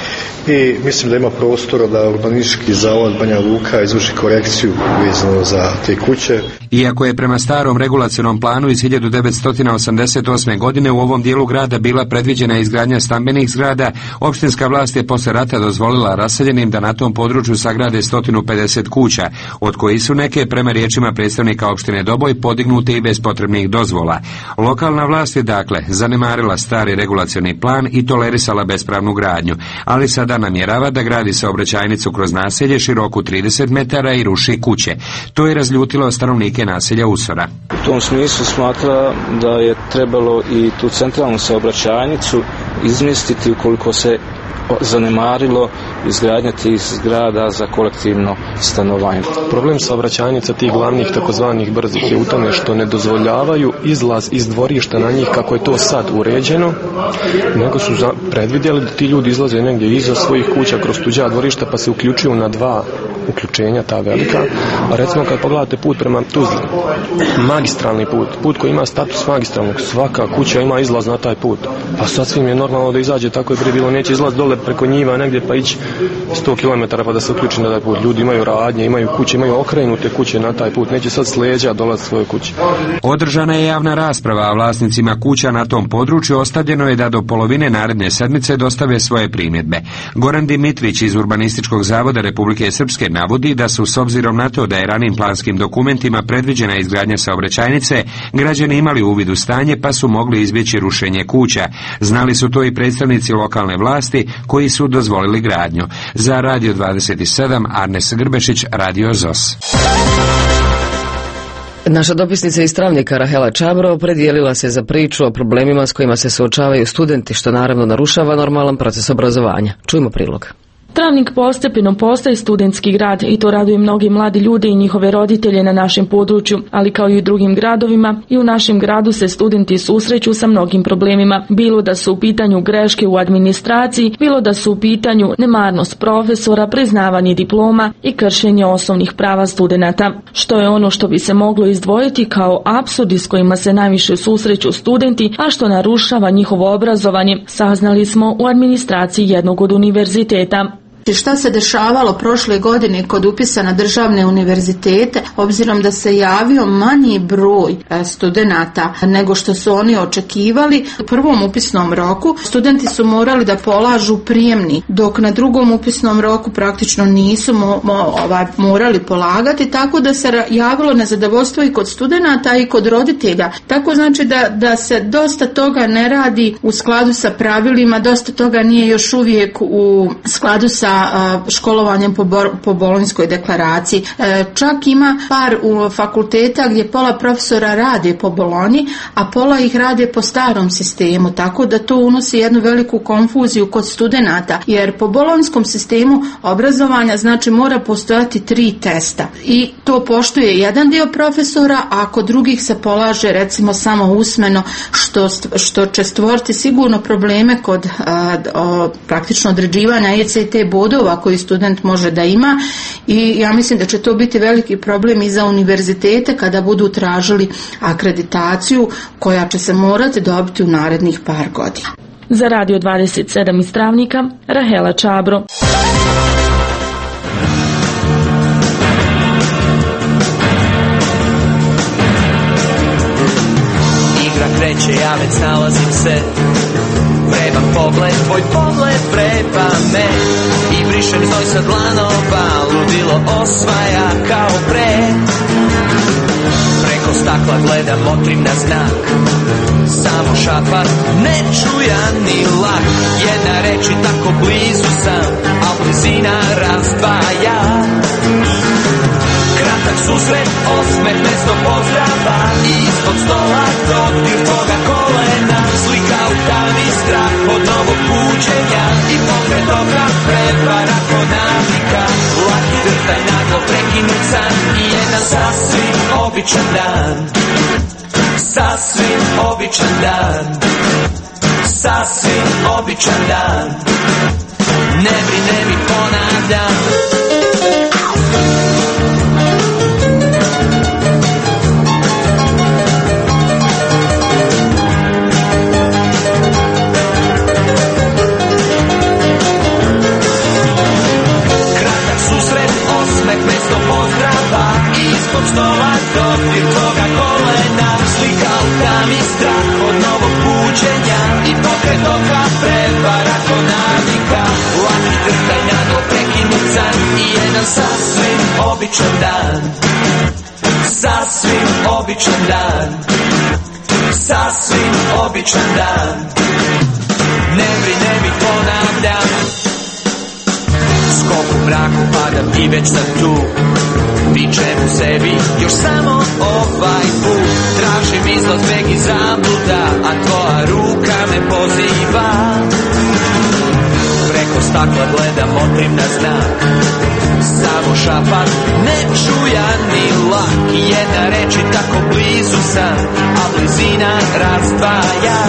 i mislim da ima prostora da Urbanistički zavod Banja Luka izvrši korekciju vezano za te kuće. Iako je prema starom regulacionom planu iz hiljadu devetsto osamdeset osme. godine u ovom dijelu grada bila predviđena izgradnja stambenih zgrada, opštinska vlast je posle rata dozvolila raseljenim da na tom području sagrade sto pedeset kuća, od kojih su neke, prema riječima predstavnika opštine Doboj, podignute i bez potrebnih dozvola. Lokalna vlast je dakle zanemarila stari regulacioni plan i tolerisala bespravnu gradnju, ali sada namjerava da gradi saobraćajnicu kroz naselje široku trideset metara i ruši kuće. To je razljutilo stanovnike naselja Usora. U tom smislu smatra da je trebalo i tu centralnu saobraćajnicu izmjestiti ukoliko se zanemarilo izgradnja tih zgrada za kolektivno stanovanje. Problem saobraćajnica tih glavnih takozvanih brzih je u tome što ne dozvoljavaju izlaz iz dvorišta na njih kako je to sad uređeno, nego su predvidjeli da ti ljudi izlaze negdje iza svojih kuća kroz tuđa dvorišta pa se uključuju na dva uključenja, ta velika. A recimo kad pogledate put prema Tuzli, magistralni put, put koji ima status magistralnog, svaka kuća ima izlaz na taj put. Pa sasvim je normalno da izađe, tako je prije bilo, neće izlaz dole preko njiva negdje pa ići sto kilometara pa da se uključi na taj put. Ljudi imaju radnje, imaju kuće, imaju okrenute kuće na taj put, neće sad s leđa dolaziti svoje kuće. Održana je javna rasprava, a vlasnicima kuća na tom području ostavljeno je da do polovine naredne sedmice dostave svoje primjedbe. Goran Dimitrić iz Urbanističkog zavoda Republike Srpske navodi da su, s obzirom na to da je ranim planskim dokumentima predviđena izgradnja saobraćajnice, građani imali uvid u stanje pa su mogli izbjeći rušenje kuća. Znali su to i predstavnici lokalne vlasti koji su dozvolili gradnju. Za Radio dvadeset sedam Arnes Grbešić, Radio Z O S. Naša dopisnica iz Travnika Rahela Čabro predijelila se za priču o problemima s kojima se suočavaju studenti, što naravno narušava normalan proces obrazovanja. Čujmo prilog. Travnik postepeno postaje studentski grad i to raduje mnogi mladi ljudi i njihove roditelje na našem području, ali kao i u drugim gradovima i u našem gradu se studenti susreću sa mnogim problemima, bilo da su u pitanju greške u administraciji, bilo da su u pitanju nemarnost profesora, priznavanje diploma i kršenje osnovnih prava studenata. Što je ono što bi se moglo izdvojiti kao apsurdi s kojima se najviše susreću studenti, a što narušava njihovo obrazovanje, saznali smo u administraciji jednog od univerziteta. Šta se dešavalo prošle godine kod upisa na državne univerzitete, obzirom da se javio manji broj studenata nego što su oni očekivali. U prvom upisnom roku studenti su morali da polažu prijemni, dok na drugom upisnom roku praktično nisu mo, mo, ovaj, morali polagati, tako da se javilo nezadovoljstvo i kod studenata i kod roditelja. Tako znači da, da se dosta toga ne radi u skladu sa pravilima, dosta toga nije još uvijek u skladu sa školovanjem po, po Bolonjskoj deklaraciji. Čak ima par u fakulteta gdje pola profesora rade po Bolonji, a pola ih rade po starom sistemu, tako da to unosi jednu veliku konfuziju kod studenata, jer po bolonjskom sistemu obrazovanja znači mora postojati tri testa i to poštuje jedan dio profesora, a kod drugih se polaže recimo samo usmeno, što, što će stvoriti sigurno probleme kod a, a, praktično određivanja E C T bodova koji student može da ima, i ja mislim da će to biti veliki problem i za univerzitete kada budu tražili akreditaciju koja će se morati dobiti u narednih par godina. Za Radio dvadeset sedam iz Travnika, Rahela Čabro. Igra kreće, ja već nalazim se. Vreban pogled, tvoj pogled vreba me i brišem znoj sa dlanova, ludilo osvaja kao pre. Preko stakla gledam, motrim na znak, samo šapat, ne čujan ni lak. Jedna reč i tako blizu sam, a blizina razdvaja. Kratak susret, osmeh, mesto pozdrava, ispod stola dodir tvoga kolena, slika u tami, strah od novog buđenja i pokret oka, prevara kod navika, laki drtaj, naglo prekinut san i jedan sasvim običan dan, sasvim običan dan, sasvim običan dan, ne brine mi, ponavljam. Ispod stola dodir tvoga kolena, slika u tami, strah od novog buđenja i pokret oka, prevara kod navika, laki drtaj, naglo prekinut san i jedan sasvim običan dan, sasvim običan dan, sasvim običan dan, ne brine mi, ponavljam. Skok u mraku padam i već sam tu, vičem u sebi još samo ovaj put, tražim izlaz, beg i zabluda, a tvoja ruka me poziva. Preko stakla gledam, motrim na znak, samo šapat, ne čujan ni lak. Jedna reč i tako blizu sam, a blizina razdvaja.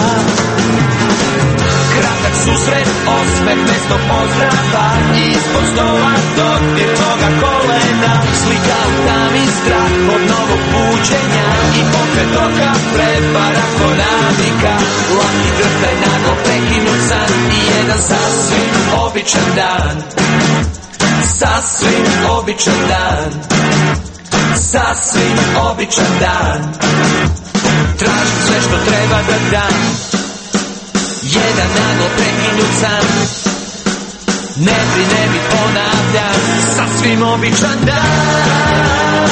Kratak susret, osmeh, mesto pozdrava, ispod stola dodir tvoga kolena, slika u tami, strah od novog buđenja i pokret oka, prevara kod navika, laki drtaj, naglo prekinut san i jedan sasvim običan dan, sasvim običan dan, sasvim običan dan, tražim sve što treba da dam. Jedan naglo prekinut san, ne brine mi, ponavljam, sasvim običan dan.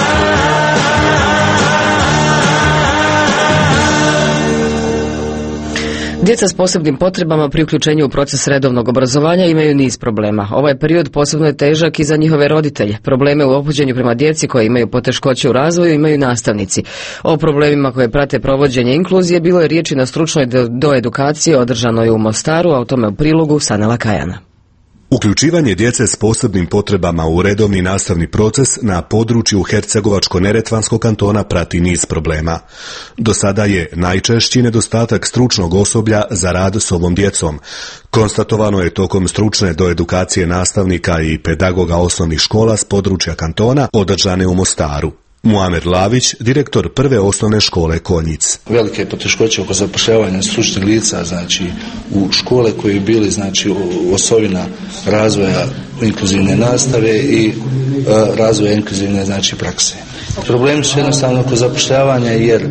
Djeca s posebnim potrebama pri uključenju u proces redovnog obrazovanja imaju niz problema. Ovaj period posebno je težak i za njihove roditelje. Probleme u ophođenju prema djeci koje imaju poteškoće u razvoju imaju nastavnici. O problemima koje prate provođenje inkluzije bilo je riječi na stručnoj doedukaciji održanoj u Mostaru, a o tome u prilogu Sanela Kajana. Uključivanje djece s posebnim potrebama u redovni nastavni proces na području Hercegovačko-neretvanskog kantona prati niz problema. Do sada je najčešći nedostatak stručnog osoblja za rad s ovom djecom. Konstatovano je tokom stručne doedukacije nastavnika i pedagoga osnovnih škola s područja kantona održane u Mostaru. Muamer Lavić, direktor prve osnovne škole Konjic. Velike poteškoće oko zapošljavanja stručnih lica, znači u škole koje bi bili znači osovina razvoja inkluzivne nastave i e, razvoja inkluzivne znači prakse. Problemi su jednostavno oko zapošljavanja jer e,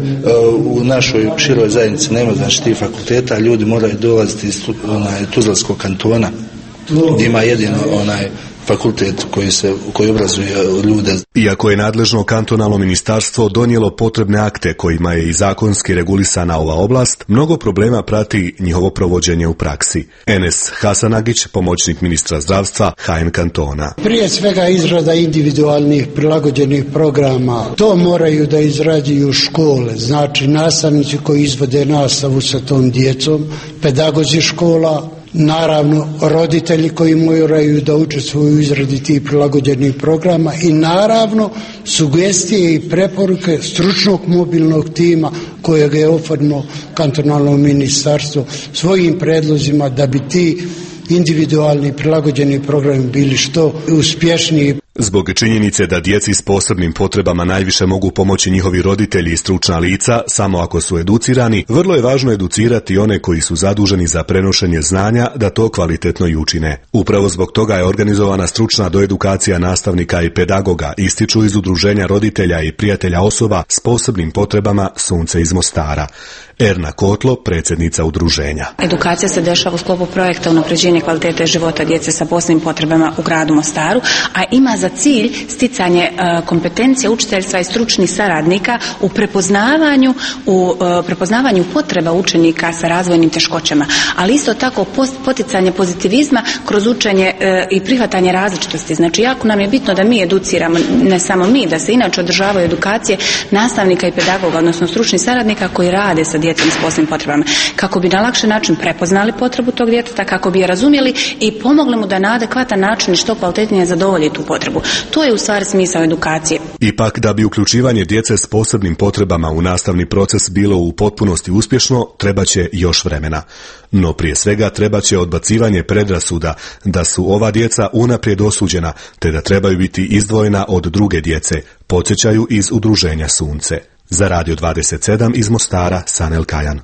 u našoj široj zajednici nema znači tih fakulteta, ljudi moraju dolaziti iz onaj Tuzlanskog kantona gdje ima jedino onaj fakultet koji se koji obrazuje ljude. Iako je nadležno kantonalno ministarstvo donijelo potrebne akte kojima je i zakonski regulisana ova oblast, mnogo problema prati njihovo provođenje u praksi. Enes Hasanagić, pomoćnik ministra zdravstva H N kantona. Prije svega izrada individualnih prilagođenih programa. To moraju da izrađuju škole, znači nastavnici koji izvode nastavu sa tom djecom, pedagozi škola, naravno roditelji koji moraju da učestvuju u izradi tih prilagođenih programa i naravno sugestije i preporuke stručnog mobilnog tima kojeg je oformilo kantonalno ministarstvo svojim predlozima da bi ti individualni prilagođeni programi bili što uspješniji. Zbog činjenice da djeci s posebnim potrebama najviše mogu pomoći njihovi roditelji i stručna lica, samo ako su educirani, vrlo je važno educirati one koji su zaduženi za prenošenje znanja da to kvalitetno i učine. Upravo zbog toga je organizovana stručna doedukacija nastavnika i pedagoga, ističu iz Udruženja roditelja i prijatelja osoba s posebnim potrebama Sunce iz Mostara. Erna Kotlo, predsjednica udruženja. Edukacija se dešava u sklopu projekta unapređenje kvalitete života djece sa posebnim potrebama u gradu Mostaru, a ima za cilj sticanje uh, kompetencija učiteljstva i stručnih saradnika u prepoznavanju u uh, prepoznavanju potreba učenika sa razvojnim teškoćama, ali isto tako post, poticanje pozitivizma kroz učenje uh, i prihvatanje različitosti. Znači jako nam je bitno da mi educiramo, ne samo mi, da se inače održavaju edukacije nastavnika i pedagoga, odnosno stručnih saradnika koji rade sa djecom s posebnim potrebama, kako bi na lakši način prepoznali potrebu tog djeteta, kako bi je razumjeli i pomogli mu da na adekvatan način i što kvalitetnije zadovolji tu potrebu. To je u stvari smisao edukacije. Ipak, da bi uključivanje djece s posebnim potrebama u nastavni proces bilo u potpunosti uspješno, trebaće još vremena. No prije svega trebaće odbacivanje predrasuda da su ova djeca unaprijed osuđena, te da trebaju biti izdvojena od druge djece, podsjećaju iz Udruženja Sunce. Za Radio dvadeset sedam iz Mostara, Sanel Kajan.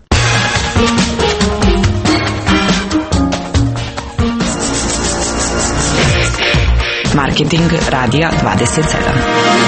Marketing Radija dvadeset sedam.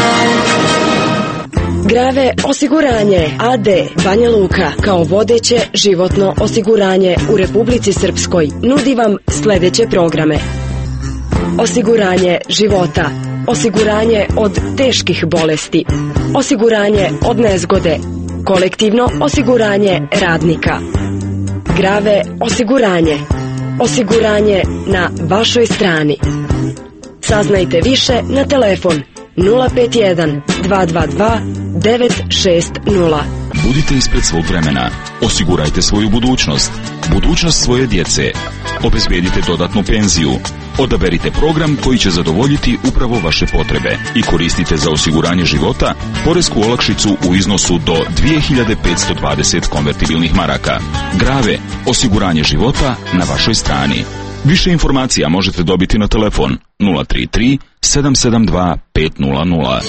Grave osiguranje A D Banja Luka kao vodeće životno osiguranje u Republici Srpskoj nudi vam sljedeće programe: osiguranje života, osiguranje od teških bolesti, osiguranje od nezgode, kolektivno osiguranje radnika, Grave osiguranje, osiguranje na vašoj strani. Saznajte više na telefon nula pet jedan dva dva dva devet šest nula. Budite ispred svog vremena. Osigurajte svoju budućnost. Budućnost svoje djece. Obezbijedite dodatnu penziju. Odaberite program koji će zadovoljiti upravo vaše potrebe i koristite za osiguranje života poresku olakšicu u iznosu do dvije hiljade petsto dvadeset konvertibilnih maraka. Grave, osiguranje života na vašoj strani. Više informacija možete dobiti na telefon nula tri tri sedam sedam dva pet nula nula.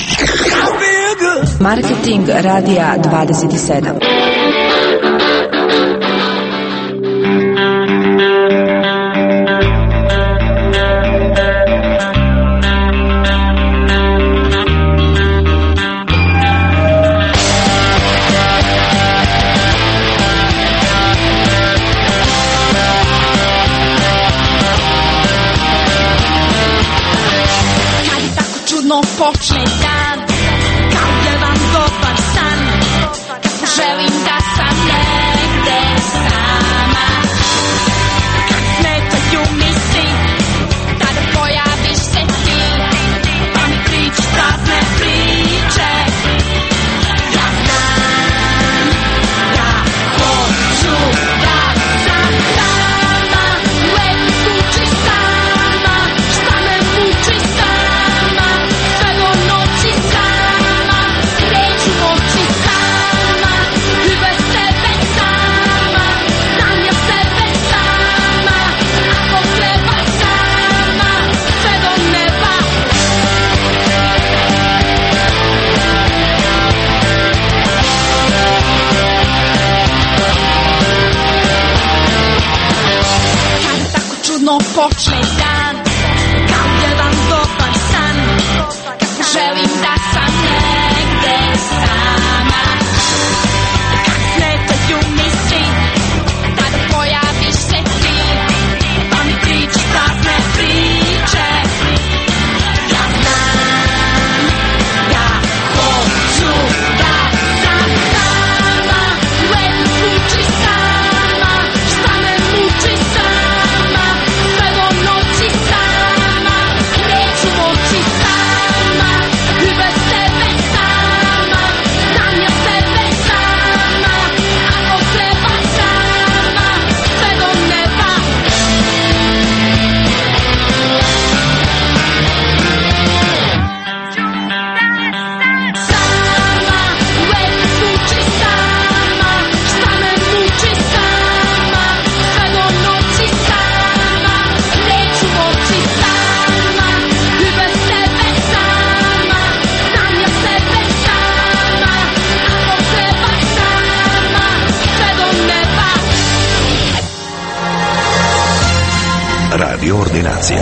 Marketing Radija dvadeset sedam. Počne dan, kao jedan dobar san, želim da sam negde sama. Kad smetaju misli, tada pojaviš se ti, pa mi priču prazne priče. Ja znam da hoću da sam sama, lepi kući sama. čudno počne dan, kao jedan dobar san. Želim da sam negde sama. Kad smetaju mi svi, tada pojaviš se ti, pa mi pričaš prazne priče. Ja znam, ja hoću da sam sama, lepo kući sama, šta me muči sama, sve do noći sama, neću moći sama, i bez tebe sama, znam ja sebe sama, ako treba sama, sve do neba. Sama, lepo kući sama, šta me muči sama, sve do noći sama, neću moći sama, i bez tebe sama, znam ja sebe sama, ako treba sama, sve do neba. Radio Ordinacija.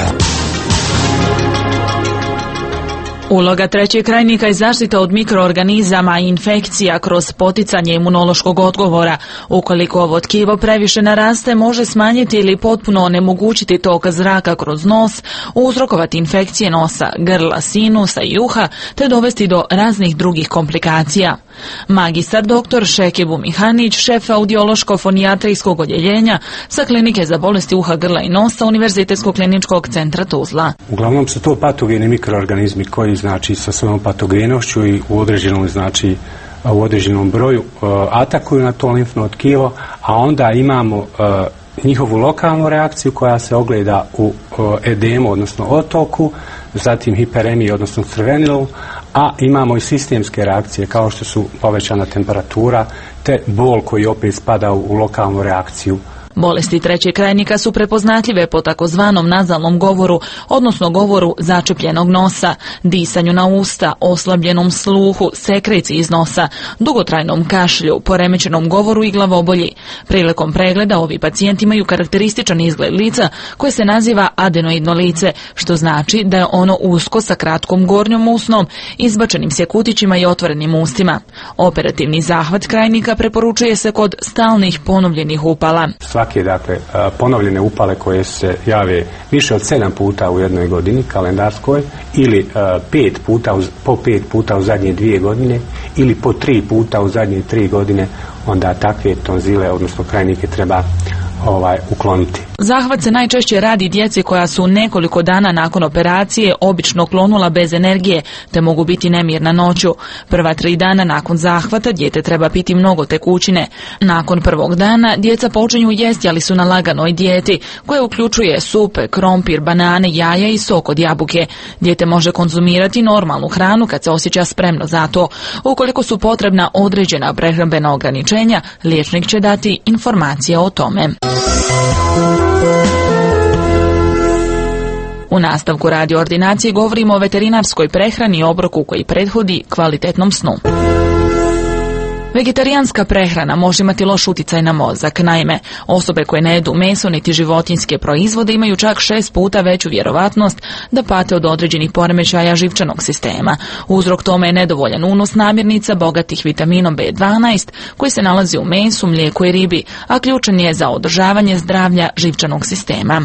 Uloga trećeg krajnika je zaštita od mikroorganizama i infekcija kroz poticanje imunološkog odgovora. Ukoliko ovo tkivo previše naraste, može smanjiti ili potpuno onemogućiti tok zraka kroz nos, uzrokovati infekcije nosa, grla, sinusa i uha, te dovesti do raznih drugih komplikacija. Magistar doktor Šekibu Mihanić, šef audiološko-fonijatrijskog odjeljenja sa klinike za bolesti uha, grla i nosa Univerzitetskog kliničkog centra Tuzla. Uglavnom su to patogeni mikroorganizmi koji znači sa svojom patogenošću i u određenom znači u određenom broju uh, atakuju na to limfno tkivo, a onda imamo uh, njihovu lokalnu reakciju koja se ogleda u uh, edemu, odnosno otoku, zatim hiperemiju, odnosno crvenilu, a imamo i sistemske reakcije kao što su povećana temperatura te bol koji opet spada u, u lokalnu reakciju. Bolesti trećeg krajnika su prepoznatljive po takozvanom nazalnom govoru, odnosno govoru začepljenog nosa, disanju na usta, oslabljenom sluhu, sekreciji iz nosa, dugotrajnom kašlju, poremećenom govoru i glavobolji. Prilikom pregleda ovi pacijenti imaju karakterističan izgled lica koje se naziva adenoidno lice, što znači da je ono usko sa kratkom gornjom usnom, izbačenim sjekutićima i otvorenim ustima. Operativni zahvat krajnika preporučuje se kod stalnih ponovljenih upala. Svake, dakle, ponovljene upale koje se jave više od sedam puta u jednoj godini kalendarskoj ili pet puta, po pet puta u zadnje dvije godine ili po tri puta u zadnje tri godine, onda takve tonzile, odnosno krajnike treba ovaj ukloniti. Zahvat se najčešće radi djeci koja su nekoliko dana nakon operacije obično klonula bez energije, te mogu biti nemirna noću. Prva tri dana nakon zahvata dijete treba piti mnogo tekućine. Nakon prvog dana djeca počinju jesti, ali su na laganoj dijeti, koja uključuje supe, krompir, banane, jaja i sok od jabuke. Dijete može konzumirati normalnu hranu kad se osjeća spremno za to. Ukoliko su potrebna određena prehrambena ograničenja, liječnik će dati informacije o tome. U nastavku radio ordinacije govorimo o veterinarskoj prehrani i obroku koji prethodi kvalitetnom snu. Vegetarijanska prehrana može imati loš uticaj na mozak. Naime, osobe koje ne jedu meso niti životinjske proizvode imaju čak šest puta veću vjerovatnost da pate od određenih poremećaja živčanog sistema. Uzrok tome je nedovoljan unos namirnica bogatih vitaminom be dvanaest koji se nalazi u mesu, mlijeku i ribi, a ključan je za održavanje zdravlja živčanog sistema.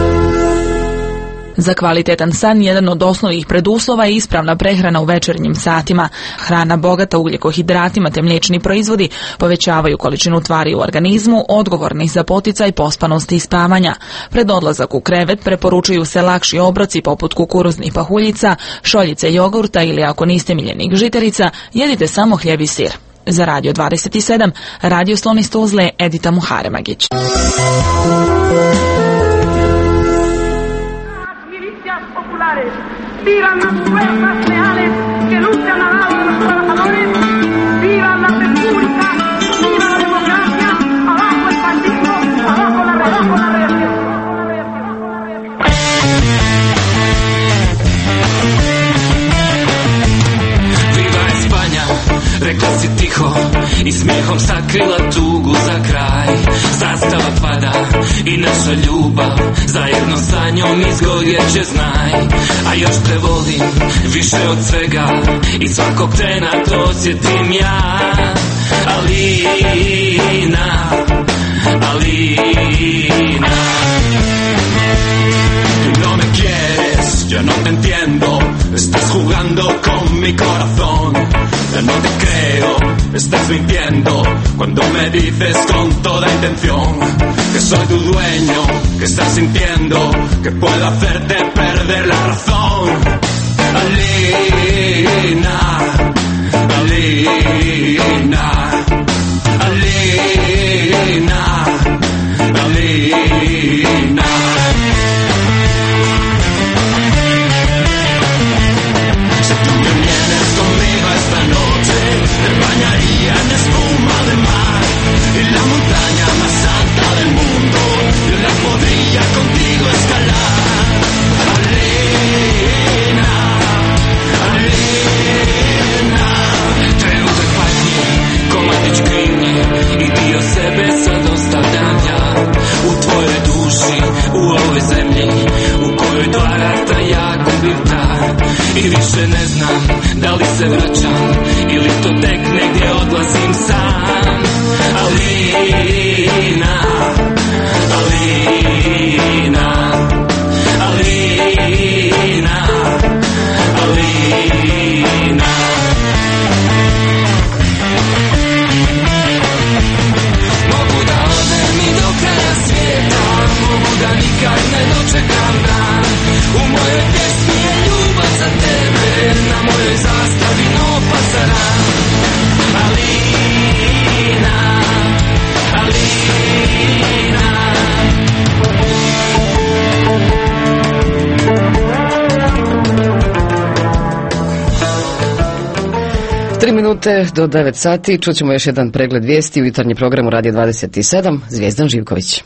Za kvalitetan san jedan od osnovnih preduslova je ispravna prehrana u večernjim satima. Hrana bogata ugljikohidratima te mliječni proizvodi povećavaju količinu tvari u organizmu, odgovornih za poticaj pospanosti i spavanja. Pred odlazak u krevet preporučuju se lakši obroci poput kukuruznih pahuljica, šoljice jogurta ili ako niste miljenik žitarica, jedite samo hljeb i sir. Za Radio dvadeset sedam, radio Slon iz Tuzle, Edita Muharemagić. Vivan las fuerzas leales que luchan al lado de los trabajadores. Vivan la república, viva la democracia. Abajo el fascismo, abajo la abajo la reacción. Viva Espanja, rekla si tiho i smijehom sakrila tugu za kraj. Zastava pada i naša ljubav zajedno sa njom izgorjet će, znaj. A još te volim više od svega i svakog trena to osjetim ja. Alina, Alina, no me quieres, yo no te entiendo, estás jugando con mi corazón, yo no te creo, estás mintiendo cuando me dices con toda intención que soy tu dueño, que estás sintiendo que puedo hacerte perder la razón. Alina, Alina, Alina, Alina. Si tú me vienes conmigo esta noche, te bañaría en espuma de mar y la montaña más alta del mundo yo la podría contigo escalar. Alina, Alina, treba te patnje, komadić krivnje i dio sebe sad ostavljanja u tvojoj duši, u ovoj zemlji u kojoj dva rata ja gubim trag i više ne znam da li se vraćam ili to tek negdje odlazim sam. Alina, Alina, Alina, Alina. Mogu da odem i do kraja svijeta, mogu da nikad ne dočekam dan. U mojoj pjesmi je ljubav za tebe, na mojoj zastavi no pasaran. Alina, Alina. Tri minute do devet sati, čućemo još jedan pregled vijesti u jutarnji programu Radio dvadeset sedam. Zvijezdan Živković.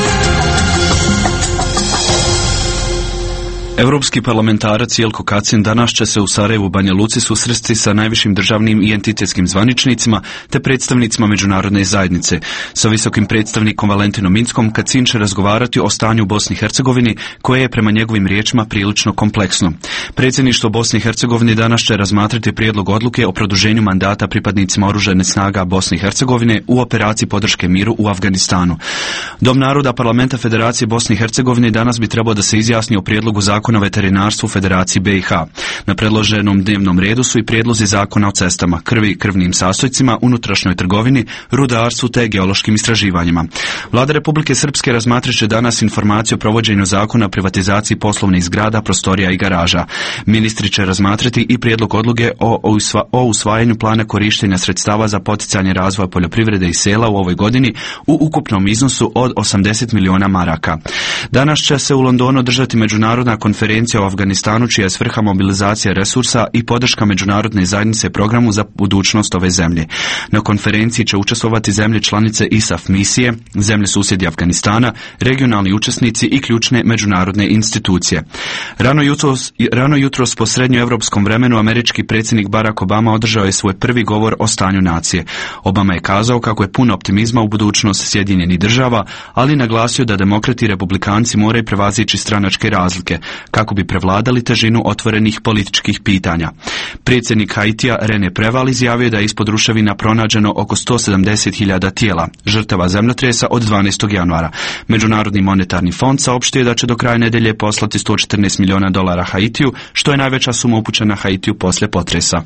Europski parlamentarac Jelko Kacin danas će se u Sarajevu Banja Luci susresti sa najvišim državnim i entitetskim zvaničnicima te predstavnicima međunarodne zajednice. Sa visokim predstavnikom Valentinom Inckom Kacin će razgovarati o stanju u Bosni i Hercegovini, koje je prema njegovim riječima prilično kompleksno. Predsjedništvo Bosne i Hercegovine danas će razmatrati prijedlog odluke o produženju mandata pripadnicima oružanih snaga Bosne i Hercegovine u operaciji podrške miru u Afganistanu. Dom naroda Parlamenta Federacije Bosne i Hercegovine danas bi trebao da se izjasni o prijedlogu zakona o veterinarstvu Federaciji B i H. Na predloženom dnevnom redu su i prijedlozi zakona o cestama, krvi, krvnim sastojcima, unutrašnjoj trgovini, rudarstvu te geološkim istraživanjima. Vlada Republike Srpske razmatrat će danas informaciju o provođenju zakona o privatizaciji poslovnih zgrada, prostorija i garaža. Ministri će razmatrati i prijedlog odluke o, o usvajanju plana korištenja sredstava za poticanje razvoja poljoprivrede i sela u ovoj godini u ukupnom iznosu od osamdeset miliona maraka. Danas će se u Londonu održati međunarodna konferencija o Afganistanu, čija je svrha mobilizacija resursa i podrška međunarodne zajednice programu za budućnost ove zemlje. Na konferenciji će učestvovati zemlje članice I S A F misije, zemlje susjedi Afganistana, regionalni učesnici i ključne međunarodne institucije. Rano jutros, rano jutros po srednjoevropskom vremenu američki predsjednik Barack Obama održao je svoj prvi govor o stanju nacije. Obama je kazao kako je pun optimizma u budućnost Sjedinjenih država, ali naglasio da demokrati i republikanci moraju prevazići stranačke razlike kako bi prevladali težinu otvorenih političkih pitanja. Predsjednik Haitija René Preval izjavio da je ispod ruševina pronađeno oko sto sedamdeset hiljada tijela žrtava zemljotresa od dvanaestog januara. Međunarodni monetarni fond saopštio da će do kraja nedelje poslati sto četrnaest miliona dolara Haitiju, što je najveća suma upućena Haitiju poslije potresa.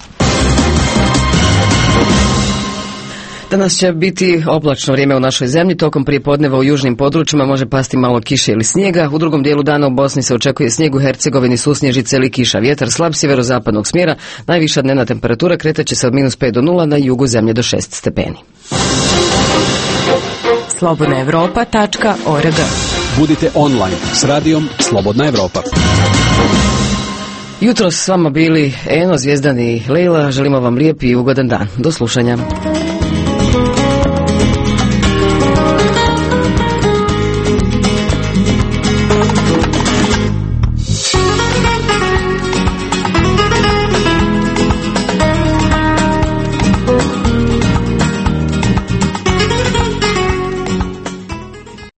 Danas će biti oblačno vrijeme u našoj zemlji. Tokom prijepodneva u južnim područjima može pasti malo kiše ili snijega. U drugom dijelu dana u Bosni se očekuje snijeg, u Hercegovini susnježice ili kiša. Vjetar slab sjeverozapadnog smjera. Najviša dnevna temperatura kretaće se od minus pet do nula, na jugu zemlje do šest stepeni. slobodna evropa tačka org. Budite online s radijom Slobodna Evropa. Jutro s vama bili Eno, Zvijezdan i Lejla. Želimo vam lijep i ugodan dan. Do slušanja.